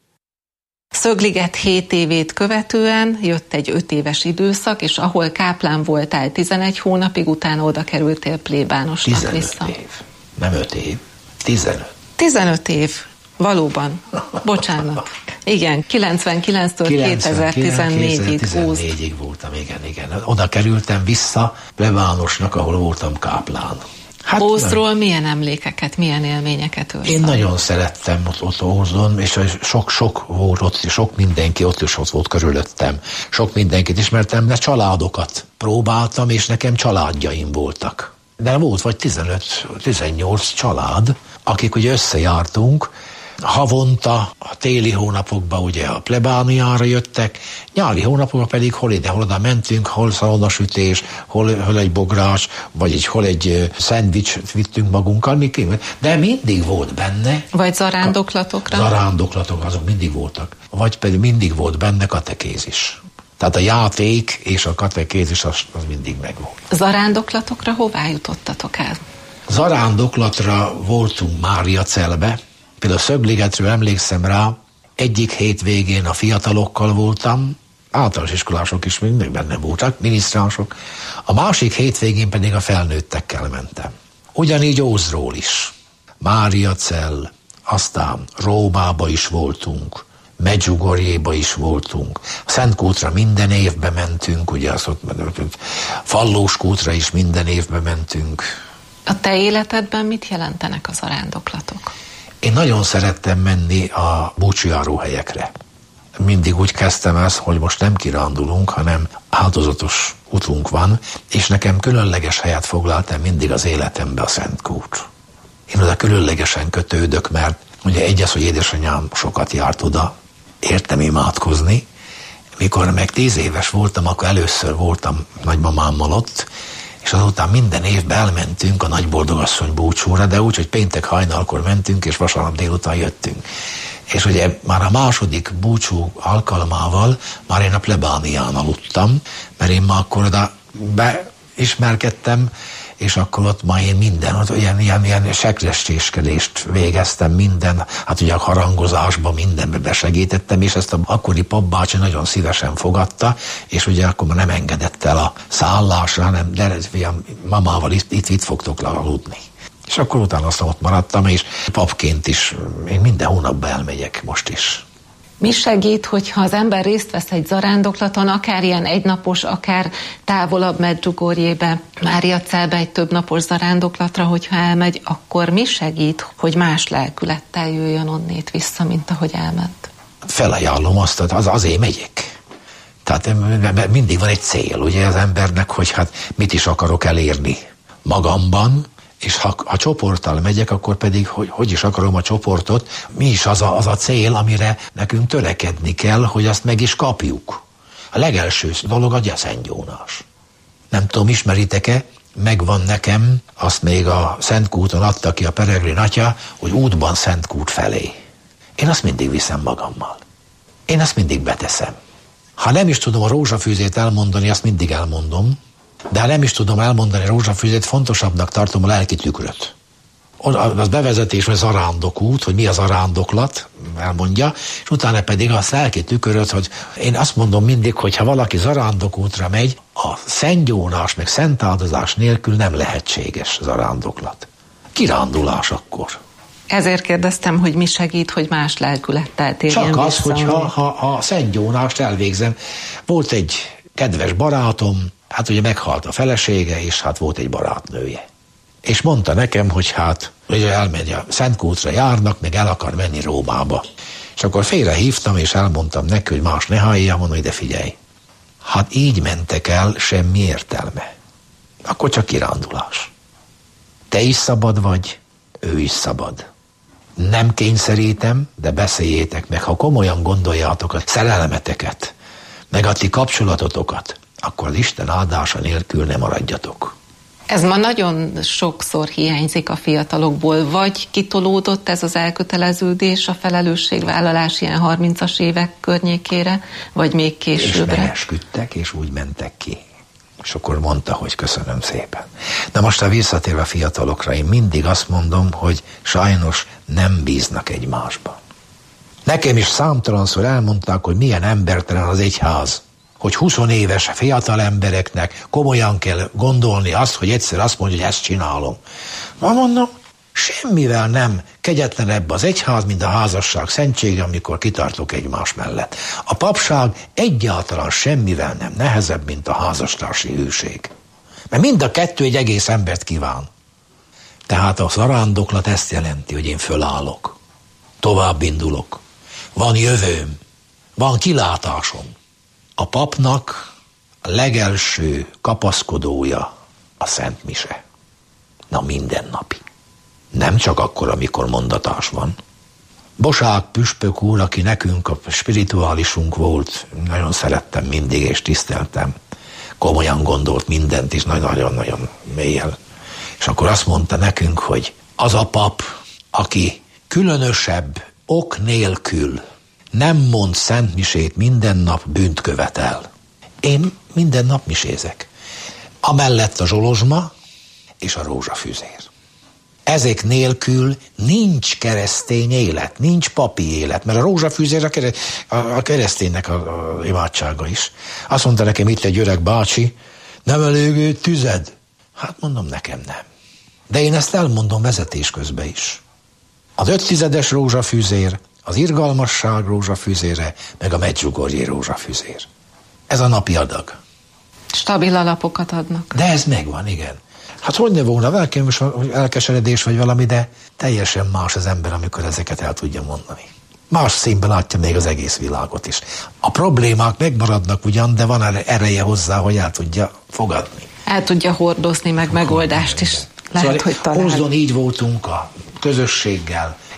S15: Szögliget hét évét követően jött egy öt éves időszak, és ahol káplán voltál tizenegy hónapig, utána oda kerültél plébánosnak
S16: tizenöt
S15: vissza.
S16: Év. Nem öt év, tizenöt.
S15: tizenöt év. Valóban. Bocsánat. Igen, kilencvenkilenctől kétezer-tizennégyig
S16: tizennégyig voltam, igen, igen. Oda kerültem vissza plébánosnak, ahol voltam káplán.
S15: Hát Ózdról nem. Milyen emlékeket, milyen élményeket őrzol?
S16: Én nagyon szerettem ott, ott Ózdon, és sok-sok volt ott, sok mindenki ott is ott volt körülöttem. Sok mindenkit ismertem, de családokat próbáltam, és nekem családjaim voltak. De volt vagy tizenöt-tizennyolc család, akik ugye összejártunk, havonta, a téli hónapokban ugye a plebániára jöttek, nyári hónapokban pedig hol ide, hol oda mentünk, hol szalonasütés, hol, hol egy bográs, vagy egy, hol egy szendvics vittünk magunkkal, de mindig volt benne.
S15: Vagy zarándoklatokra?
S16: Zarándoklatok, azok mindig voltak. Vagy pedig mindig volt benne katekézis. Tehát a játék és a katekézis az, az mindig megvolt.
S15: Zarándoklatokra hová jutottatok el?
S16: Zarándoklatra voltunk Máriacelbe. Például Szögligetről emlékszem rá, egyik hétvégén a fiatalokkal voltam, általános iskolások is mindig benne voltak, minisztránsok, a másik hétvégén pedig a felnőttekkel mentem. Ugyanígy Ózdról is. Máriacell, aztán Rómába is voltunk, Medjugorjéba is voltunk, Szentkútra minden évben mentünk, ugye azt ott Fallóskútra is minden évben mentünk.
S15: A te életedben mit jelentenek az zarándoklatok?
S16: Én nagyon szerettem menni a búcsújáró helyekre. Mindig úgy kezdtem ezt, hogy most nem kirándulunk, hanem áldozatos utunk van, és nekem különleges helyet foglaltam mindig az életembe a Szentkút. Én oda különlegesen kötődök, mert ugye egy az, hogy édesanyám sokat járt oda, értem imádkozni. Mikor meg tíz éves voltam, akkor először voltam nagymamámmal ott, és azután minden évben elmentünk a Nagyboldogasszony búcsúra, de úgy, hogy péntek hajnalkor mentünk, és vasárnap délután jöttünk. És ugye már a második búcsú alkalmával már én a plebánián aludtam, mert én már akkor oda beismerkedtem, és akkor ott ma én minden, ott ilyen, ilyen, ilyen sekrestéskedést végeztem, minden, hát ugye a harangozásban mindenbe besegítettem, és ezt a akkori papbácsi nagyon szívesen fogadta, és ugye akkor már nem engedett el a szállásra, hanem de fiam, mamával itt, itt, itt fogtok aludni. És akkor utána aztán ott maradtam, és papként is én minden hónapban elmegyek most is.
S15: Mi segít, hogyha az ember részt vesz egy zarándoklaton, akár ilyen egynapos, akár távolabb Medjugorjébe, Máriacelbe egy több napos zarándoklatra, hogyha elmegy, akkor mi segít, hogy más lelkülettel jöjjön onnét vissza, mint ahogy elment?
S16: Felajánlom azt, az, azért megyek. Tehát mindig van egy cél, ugye az embernek, hogy hát mit is akarok elérni magamban, és ha a csoporttal megyek, akkor pedig hogy, hogy is akarom a csoportot, mi is az a, az a cél, amire nekünk törekedni kell, hogy azt meg is kapjuk. A legelső dolog a gyeszengyónás. Nem tudom, ismeritek-e, megvan nekem, azt még a Szentkúton adta ki a Peregrin atya, hogy útban Szentkút felé. Én azt mindig viszem magammal. Én azt mindig beteszem. Ha nem is tudom a rózsafűzét elmondani, azt mindig elmondom, de ha nem is tudom elmondani a rózsafűzét, fontosabbnak tartom a lelki tükröt. Az bevezetés, vagy zarándokút, hogy mi az zarándoklat, elmondja, és utána pedig a lelki tükröt, hogy én azt mondom mindig, hogy ha valaki zarándokútra megy, a szentgyónás, meg szentáldozás nélkül nem lehetséges zarándoklat. Kirándulás akkor.
S15: Ezért kérdeztem, hogy mi segít, hogy más lelkülettel térjen
S16: Csak az,
S15: vissza,
S16: hogy ha, ha a szentgyónást elvégzem. Volt egy kedves barátom, hát ugye meghalt a felesége, és hát volt egy barátnője. És mondta nekem, hogy hát ugye elmegy a Szentkútra járnak, meg el akar menni Rómába. És akkor félrehívtam, és elmondtam neki, hogy más ne hallja, mondom, ide figyelj. Hát így mentek el, semmi értelme. Akkor csak kirándulás. Te is szabad vagy, ő is szabad. Nem kényszerítem, de beszéljétek meg, ha komolyan gondoljátok a szerelmeteket, meg a ti kapcsolatotokat, akkor az Isten áldása nélkül nem maradjatok.
S15: Ez ma nagyon sokszor hiányzik a fiatalokból, vagy kitolódott ez az elköteleződés, a felelősségvállalás ilyen harmincas évek környékére, vagy még későbbre?
S16: És megesküdtek, és úgy mentek ki. És akkor mondta, hogy köszönöm szépen. Na most, ha visszatérve a fiatalokra, én mindig azt mondom, hogy sajnos nem bíznak egymásban. Nekem is számtalanszor elmondták, hogy milyen embertelen az egyház, hogy huszonéves fiatal embereknek komolyan kell gondolni azt, hogy egyszer azt mondja, hogy ezt csinálom. Ma mondom, semmivel nem kegyetlenebb az egyház, mint a házasság szentsége, amikor kitartok egymás mellett. A papság egyáltalán semmivel nem nehezebb, mint a házastársi hűség. Mert mind a kettő egy egész embert kíván. Tehát a zarándoklat ezt jelenti, hogy én fölállok, tovább indulok, van jövőm, van kilátásom. A papnak a legelső kapaszkodója a Szent Mise. Na, mindennapi. Nem csak akkor, amikor mondatás van. Bosák püspök úr, aki nekünk a spirituálisunk volt, nagyon szerettem mindig, és tiszteltem. Komolyan gondolt mindent is, nagyon-nagyon mélyen. És akkor azt mondta nekünk, hogy az a pap, aki különösebb ok nélkül nem mond szent misét, minden nap bűnt követel. Én minden nap misézek. Amellett a zsolozsma és a rózsafűzér. Ezek nélkül nincs keresztény élet, nincs papi élet, mert a rózsafűzér a kereszténynek a, a imádsága is. Azt mondta nekem itt egy öreg bácsi, nem elég tüzed? Hát mondom, nekem nem. De én ezt elmondom vezetés közben is. Az öttizedes rózsafűzér, az irgalmasság rózsafűzére, meg a Medjugorje rózsafűzér. Ez a napi adag.
S15: Stabil alapokat adnak.
S16: De ez megvan, igen. Hát hogy ne volna velkem most elkeseredés vagy valami, de teljesen más az ember, amikor ezeket el tudja mondani. Más színben látja még az egész világot is. A problémák megmaradnak ugyan, de van ereje hozzá, hogy el tudja fogadni.
S15: El tudja hordozni, meg megoldást is lehet,
S16: szóval
S15: hogy talál.
S16: Ózdon így voltunk a közösséggel,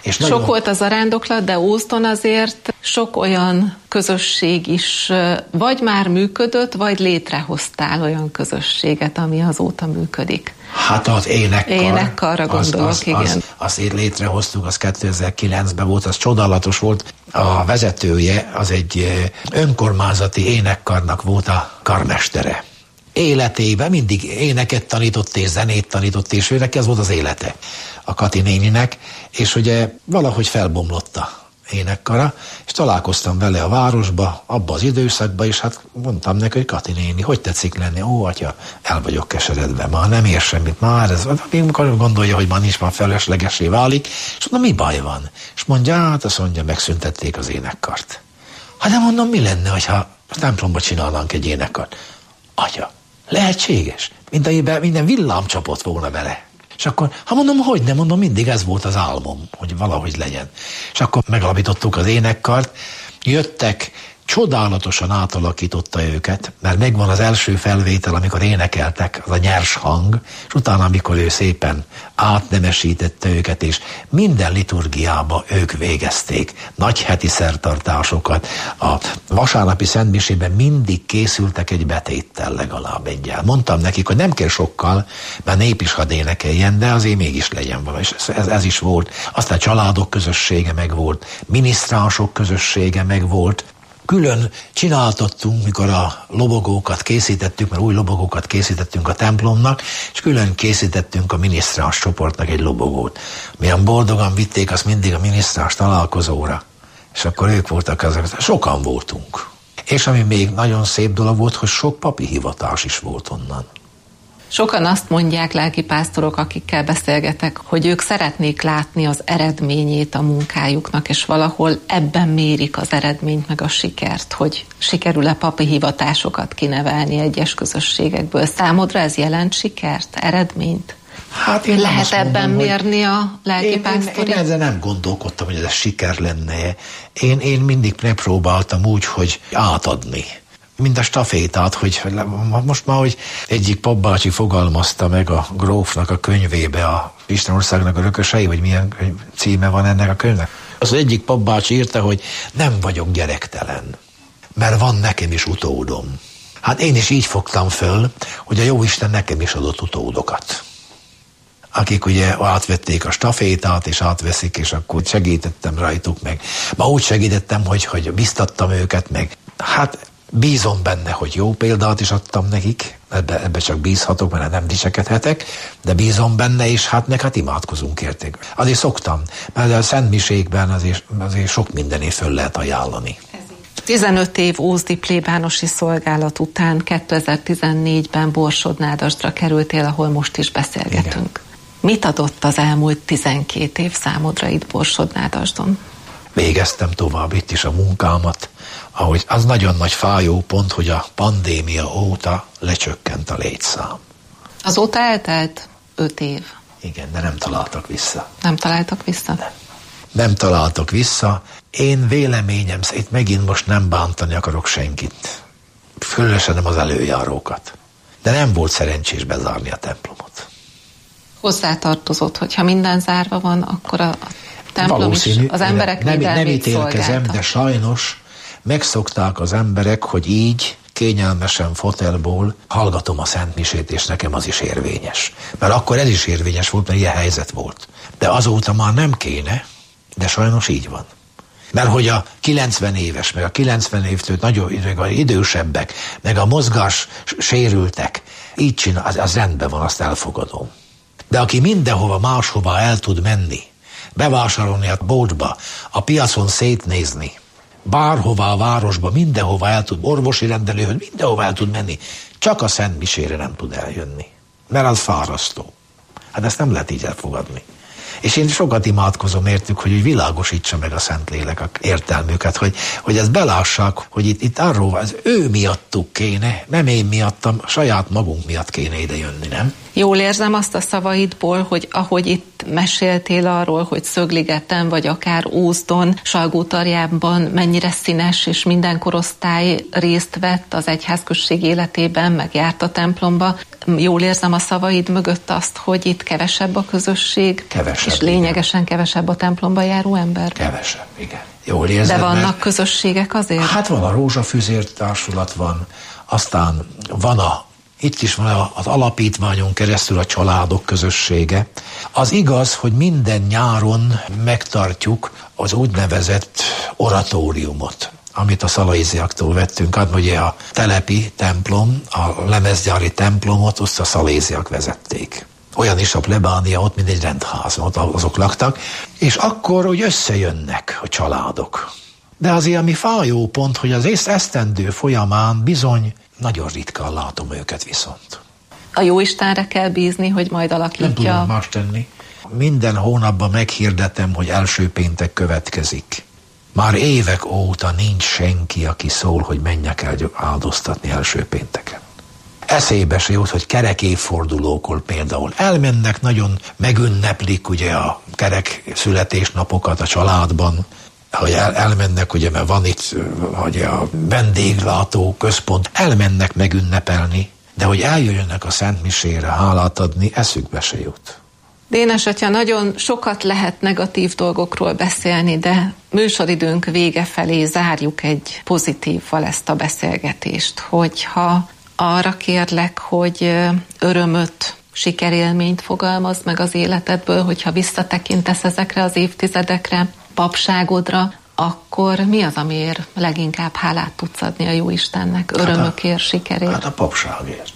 S16: És
S15: sok
S16: nagyon...
S15: volt a zarándoklat, de Ózdon azért sok olyan közösség is vagy már működött, vagy létrehoztál olyan közösséget, ami azóta működik.
S16: Hát az énekkar.
S15: Énekkarra gondolok,
S16: az, az,
S15: igen.
S16: Az, azt így létrehoztuk, az kétezer-kilencben volt, az csodálatos volt. A vezetője az egy önkormányzati énekkarnak volt a karmestere. Életében mindig éneket tanított és zenét tanított, és ő neki ez volt az élete a Kati néninek, és ugye valahogy felbomlott a énekkara, és találkoztam vele a városba, abba az időszakban, és hát mondtam neki, hogy Kati néni, hogy tetszik lenni? Ó, atya, el vagyok keseredve, már nem ér semmit, már ez, amikor gondolja, hogy már nincs, már feleslegesé válik, és mondom, mi baj van? És mondja, hát azt mondja, megszüntették az énekkart. Hát de mondom, mi lenne, hogyha a templomba csinálnánk egy énekkart? Atya, lehetséges? Minden, minden villám csapott volna vele. És akkor, ha mondom, hogy nem, mondom, mindig ez volt az álmom, hogy valahogy legyen. És akkor megalapítottuk az énekkart, jöttek, csodálatosan átalakította őket, mert megvan az első felvétel, amikor énekeltek, az a nyers hang, és utána, amikor ő szépen átnemesítette őket, és minden liturgiába ők végezték. Nagy heti szertartásokat. A vasárnapi szentmisében mindig készültek egy betéttel legalább egyel. Mondtam nekik, hogy nem kell sokkal, mert nép is hadd énekeljen, de azért mégis legyen valami. És ez, ez is volt. Aztán családok közössége meg volt, minisztránsok közössége meg volt. Külön csináltattunk, mikor a lobogókat készítettük, mert új lobogókat készítettünk a templomnak, és külön készítettünk a minisztráns csoportnak egy lobogót. Milyen boldogan vitték azt mindig a minisztráns találkozóra, és akkor ők voltak azok, sokan voltunk. És ami még nagyon szép dolog volt, hogy sok papi hivatás is volt onnan.
S15: Sokan azt mondják, lelkipásztorok, akikkel beszélgetek, hogy ők szeretnék látni az eredményét a munkájuknak, és valahol ebben mérik az eredményt meg a sikert, hogy sikerül-e papi hivatásokat kinevelni egyes közösségekből. Számodra ez jelent sikert, eredményt?
S16: Hát én
S15: lehet ebben
S16: mondom,
S15: mérni a lelkipásztori?
S16: Én, én, én ezzel nem gondolkodtam, hogy ez siker lenne. Én, én mindig megpróbáltam úgy, hogy átadni. Mint a stafétát, hogy most már, hogy egyik papbácsi fogalmazta meg a grófnak a könyvébe, a Istenországnak a rökösei, vagy milyen címe van ennek a könyvnek. Az egyik papbácsi írta, hogy nem vagyok gyerektelen, mert van nekem is utódom. Hát én is így fogtam föl, hogy a Jóisten nekem is adott utódokat, akik ugye átvették a stafétát, és átveszik, és akkor segítettem rajtuk meg. Ma úgy segítettem, hogy, hogy biztattam őket meg. Hát bízom benne, hogy jó példát is adtam nekik, ebbe, ebbe csak bízhatok, mert nem dicsekedhetek, de bízom benne, és hát meg hát imádkozunk érték. Azért szoktam, mert a szentmisékben azért, azért sok mindenét föl lehet ajánlani.
S15: tizenöt év ózdi plébánosi szolgálat után kétezer-tizennégyben Borsod-Nádasdra kerültél, ahol most is beszélgetünk. Igen. Mit adott az elmúlt tizenkét év számodra itt Borsod-Nádasdon?
S16: Végeztem tovább itt is a munkámat, ahogy az nagyon nagy fájó pont, hogy a pandémia óta lecsökkent a létszám.
S15: Azóta eltelt öt év.
S16: Igen, de nem találtak vissza.
S15: Nem találtak vissza?
S16: Nem. Nem találtak vissza. Én véleményem szerint megint most nem bántani akarok senkit. Különösen nem az előjárókat. De nem volt szerencsés bezárni a templomot.
S15: Hozzátartozott, hogyha minden zárva van, akkor a templom valószínű, is az emberek
S16: nem,
S15: védelmét
S16: nem ítélkezem,
S15: szolgálta.
S16: De sajnos megszokták az emberek, hogy így kényelmesen fotelból hallgatom a szentmisét, és nekem az is érvényes. Mert akkor ez is érvényes volt, mert ilyen helyzet volt. De azóta már nem kéne, de sajnos így van. Mert hogy a kilencven éves, meg a kilencven évtől nagyon idősebbek, meg a mozgás sérültek, így csinál, az, az rendben van, azt elfogadom. De aki mindenhova máshova el tud menni, bevásárolni a boltba, a piacon szétnézni, bárhová a városba, mindenhova el tud, orvosi rendelőhöz, mindenhova el tud menni, csak a szentmisére nem tud eljönni. Mert az fárasztó. Hát ezt nem lehet így elfogadni. És én sokat imádkozom értük, hogy úgy világosítsa meg a Szentlélek a értelmüket, hogy, hogy ezt belássák, hogy itt, itt arról, az ő miattuk kéne, nem én miattam, saját magunk miatt kéne ide jönni, nem?
S15: Jól érzem azt a szavaidból, hogy ahogy itt meséltél arról, hogy Szögligeten, vagy akár Ózdon, Salgótarjánban mennyire színes, és minden korosztály részt vett az egyházközség életében, meg járt a templomba. Jól érzem a szavaid mögött azt, hogy itt kevesebb a közösség?
S16: Kevesebb. Kevesebb.
S15: És lényegesen igen. kevesebb a templomba járó ember?
S16: Kevesebb, igen. Jól érzed,
S15: de vannak
S16: mert...
S15: közösségek azért?
S16: Hát van a Rózsafüzér társulat van, aztán van a, itt is van az alapítványon keresztül a családok közössége. Az igaz, hogy minden nyáron megtartjuk az úgynevezett oratóriumot, amit a szaléziaktól vettünk. Hát ugye a telepi templom, a lemezgyári templomot, azt a szaléziak vezették. Olyan is a plebánia ott, mint egy rendház, ott azok laktak, és akkor úgy összejönnek a családok. De azért ami fájó pont, hogy az esztendő folyamán bizony nagyon ritkán látom őket viszont.
S15: A Jóistenre kell bízni, hogy majd alakítja.
S16: Nem tudom más tenni. Minden hónapban meghirdetem, hogy első péntek következik. Már évek óta nincs senki, aki szól, hogy menjek el áldoztatni első pénteken. Eszébe se jut, hogy kerek évfordulókor például elmennek, nagyon megünneplik ugye a kerek születésnapokat a családban, hogy el, elmennek, ugye, mert van itt hogy a vendéglátó központ, elmennek megünnepelni, de hogy eljöjjönnek a Szent Misére hálát adni, eszükbe se jut.
S15: Dénes atya, nagyon sokat lehet negatív dolgokról beszélni, de műsoridőnk vége felé zárjuk egy pozitívval ezt a beszélgetést, hogyha arra kérlek, hogy örömöt, sikerélményt fogalmazd meg az életedből, hogyha visszatekintesz ezekre az évtizedekre, papságodra, akkor mi az, amiért leginkább hálát tudsz adni a Jóistennek, örömökért, sikerért?
S16: Hát a papságért.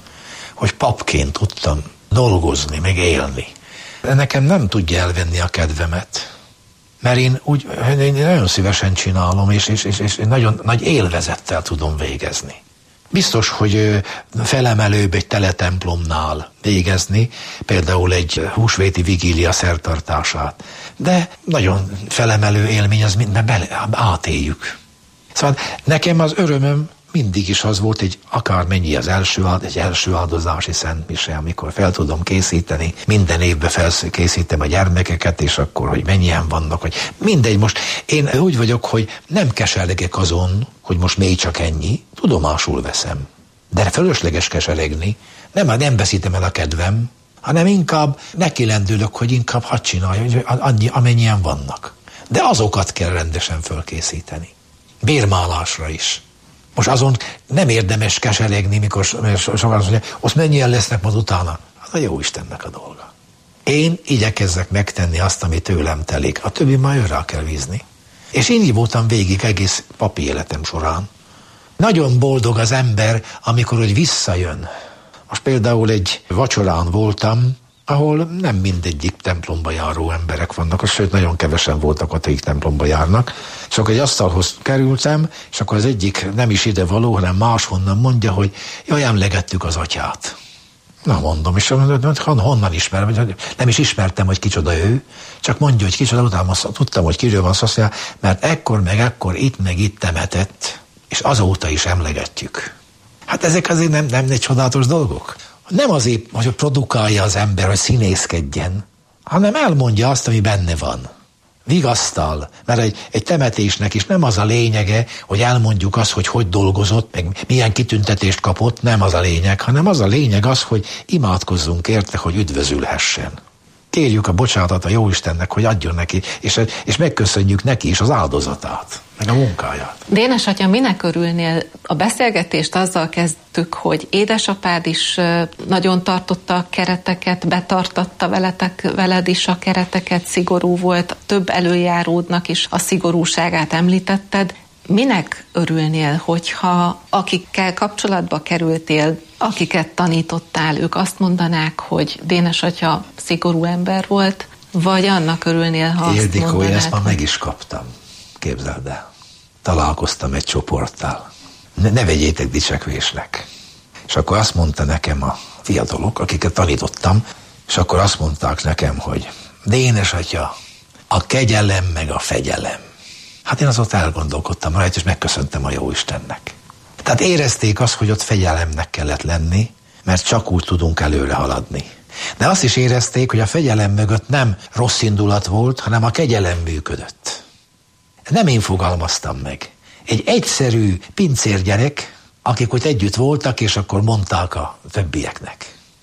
S16: Hogy papként tudtam dolgozni, meg élni. Nekem nem tudja elvenni a kedvemet, mert én úgy én nagyon szívesen csinálom, és, és, és, és nagyon nagy élvezettel tudom végezni. Biztos, hogy felemelőbb egy teletemplomnál végezni, például egy húsvéti vigília szertartását. De nagyon felemelő élmény, az minden bele, átéljük. Szóval nekem az örömöm mindig is az volt, egy akármennyi az első, egy első áldozási szentmise, amikor fel tudom készíteni, minden évben felkészítem a gyermekeket, és akkor, hogy mennyien vannak, hogy mindegy, most én úgy vagyok, hogy nem keseregek azon, hogy most még csak ennyi, tudomásul veszem. De fölösleges keseregni, nem, nem veszítem el a kedvem, hanem inkább nekilendülök, hogy inkább hadd csinálja, hogy annyi, amennyien vannak. De azokat kell rendesen fölkészíteni. Bérmálásra is. Most azon nem érdemes keseregni, mikor sokan azt mondja, azt mennyien lesznek majd utána. Az a Jóistennek a dolga. Én igyekezzek megtenni azt, ami tőlem telik. A többi már őrá kell bízni. És én így voltam végig egész papi életem során. Nagyon boldog az ember, amikor hogy visszajön. Most például egy vacsorán voltam, ahol nem mindegyik templomba járó emberek vannak, sőt nagyon kevesen voltak, akik templomba járnak. És akkor egy asztalhoz kerültem, és akkor az egyik nem is ide való, hanem máshonnan mondja, hogy jaj, emlegettük az atyát. Na mondom, és honnan ismerem? Nem is ismertem, hogy kicsoda ő, csak mondja, hogy kicsoda, utána tudtam, hogy kiről van szó, mert ekkor meg ekkor itt meg itt temetett, és azóta is emlegetjük. Hát ezek azért nem, nem egy csodálatos dolgok. Nem azért, hogy produkálja az ember, hogy színészkedjen, hanem elmondja azt, ami benne van. Vigasztal, mert egy, egy temetésnek is nem az a lényege, hogy elmondjuk azt, hogy hogy dolgozott, meg milyen kitüntetést kapott, nem az a lényeg, hanem az a lényeg az, hogy imádkozzunk érte, hogy üdvözülhessen. Kérjük a bocsánatot a Jóistennek, hogy adjon neki, és, és megköszönjük neki is az áldozatát, meg a munkáját.
S15: Dénes atya, minek örülnél? A beszélgetést azzal kezdtük, hogy édesapád is nagyon tartotta a kereteket, betartatta veletek, veled is a kereteket, szigorú volt, több előjáródnak is a szigorúságát említetted. Minek örülnél, hogyha akikkel kapcsolatba kerültél, akiket tanítottál, ők azt mondanák, hogy Dénes atya szigorú ember volt, vagy annak örülnél, ha
S16: Ildikó,
S15: azt mondanád?
S16: Én ezt már meg is kaptam. Képzeld el. Találkoztam egy csoporttal. Ne, ne vegyétek dicsekvésnek. És akkor azt mondta nekem a fiatalok, akiket tanítottam, és akkor azt mondták nekem, hogy Dénes atya, a kegyelem meg a fegyelem. Hát én azóta elgondolkodtam rajta, és megköszöntem a Jóistennek. Tehát érezték azt, hogy ott fegyelemnek kellett lenni, mert csak úgy tudunk előre haladni. De azt is érezték, hogy a fegyelem mögött nem rossz indulat volt, hanem a kegyelem működött. Nem én fogalmaztam meg. Egy egyszerű pincérgyerek, akik ott együtt voltak, és akkor mondták a többieknek.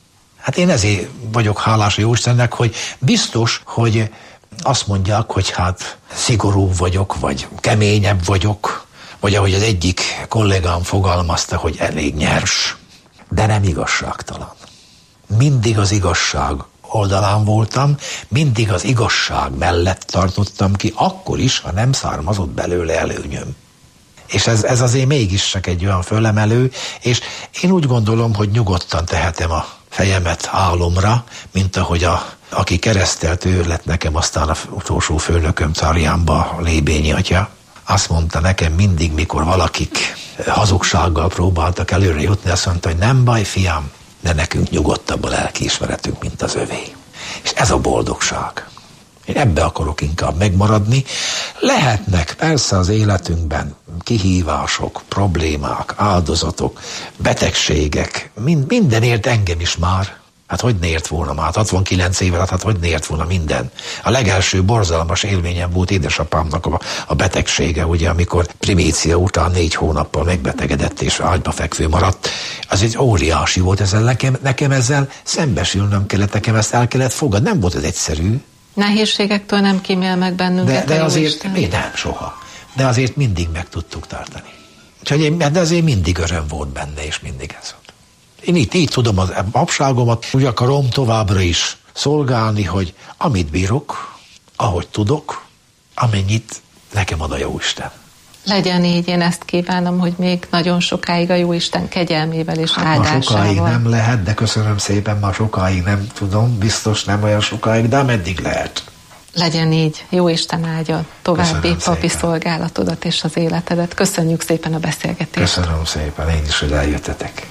S16: Hát én ezért vagyok hálás a Jóistennek, hogy biztos, hogy azt mondják, hogy hát szigorúbb vagyok, vagy keményebb vagyok, vagy ahogy az egyik kollégám fogalmazta, hogy elég nyers, de nem igazságtalan. Mindig az igazság oldalán voltam, mindig az igazság mellett tartottam ki, akkor is, ha nem származott belőle előnyöm. És ez, ez azért mégis csak egy olyan fölemelő, és én úgy gondolom, hogy nyugodtan tehetem a fejemet álomra, mint ahogy a, aki keresztelt, ő lett nekem aztán a utolsó főnököm Czarjánba, Lébényi atya. Azt mondta nekem mindig, mikor valakik hazugsággal próbáltak előre jutni, azt mondta, hogy nem baj, fiam, de nekünk nyugodtabb a lelkiismeretünk, mint az övé. És ez a boldogság. Én ebbe akarok inkább megmaradni. Lehetnek persze az életünkben kihívások, problémák, áldozatok, betegségek, mind, minden ért engem is már. Hát hogy ne ért volna már? hatvankilenc éve, hát hogy ne ért volna minden? A legelső borzalmas élményem volt édesapámnak a, a betegsége, ugye, amikor primícia után négy hónappal megbetegedett és ágyba fekvő maradt. Az egy óriási volt, ezzel nekem, nekem ezzel szembesülnöm kellett, nekem ezt el kellett fogadni. Nem volt ez egyszerű.
S15: Nehézségektől nem kímél meg bennünket.
S16: De, de azért, mi nem, soha. De azért mindig meg tudtuk tartani. Úgyhogy én, de azért mindig öröm volt benne, és mindig ez volt. Én itt így tudom az apságomat, úgy akarom továbbra is szolgálni, hogy amit bírok, ahogy tudok, amennyit nekem ad a Jóisten.
S15: Legyen így, én ezt kívánom, hogy még nagyon sokáig a Jóisten kegyelmével és
S16: hát
S15: áldásával.
S16: Ma sokáig nem lehet, de köszönöm szépen, ma sokáig nem tudom, biztos nem olyan sokáig, de ameddig lehet.
S15: Legyen így, Jóisten áldja további papi szolgálatodat és az életedet. Köszönjük szépen a beszélgetést.
S16: Köszönöm szépen, én is, hogy eljöttetek.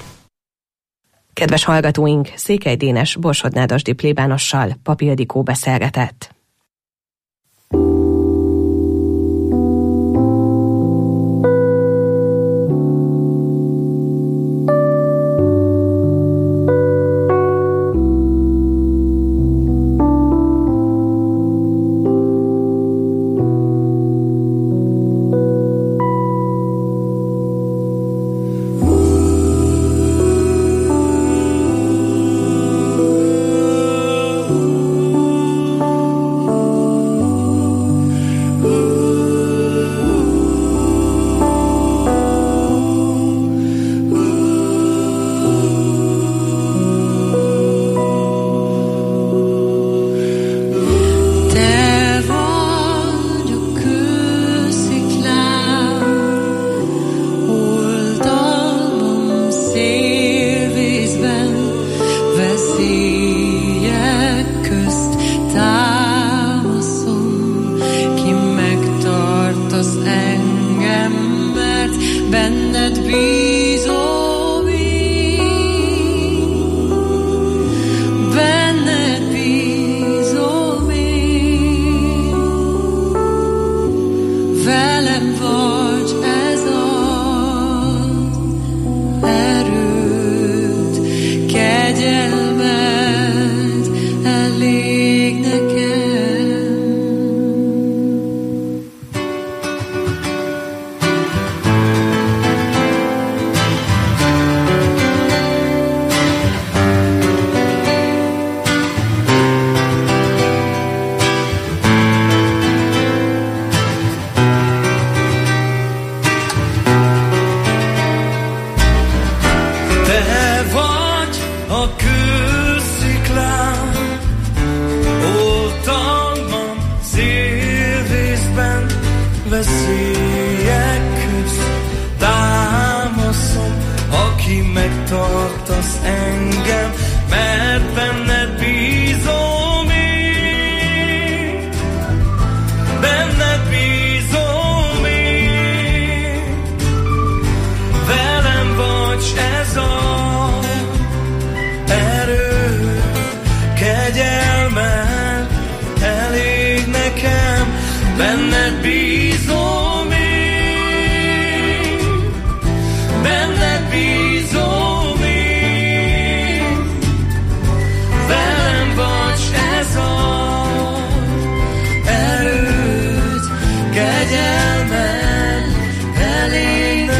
S14: Kedves hallgatóink, Székely Dénes Borsod-Nádasdy plébánossal Papi Ildikó beszélgetett.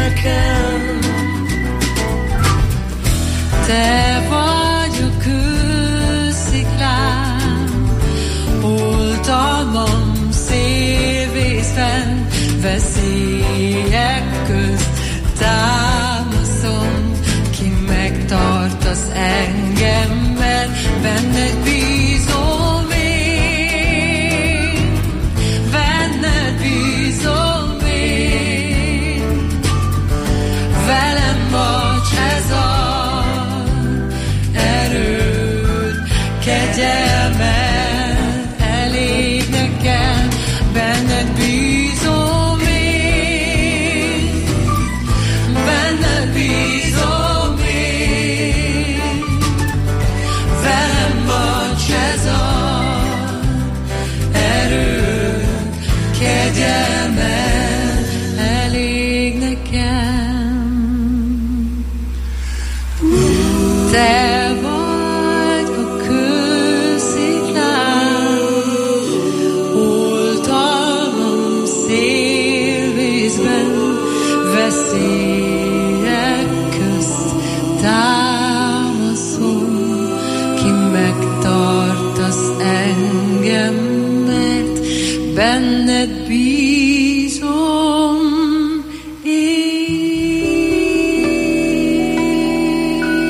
S17: Te vagy a kő. benned bízom.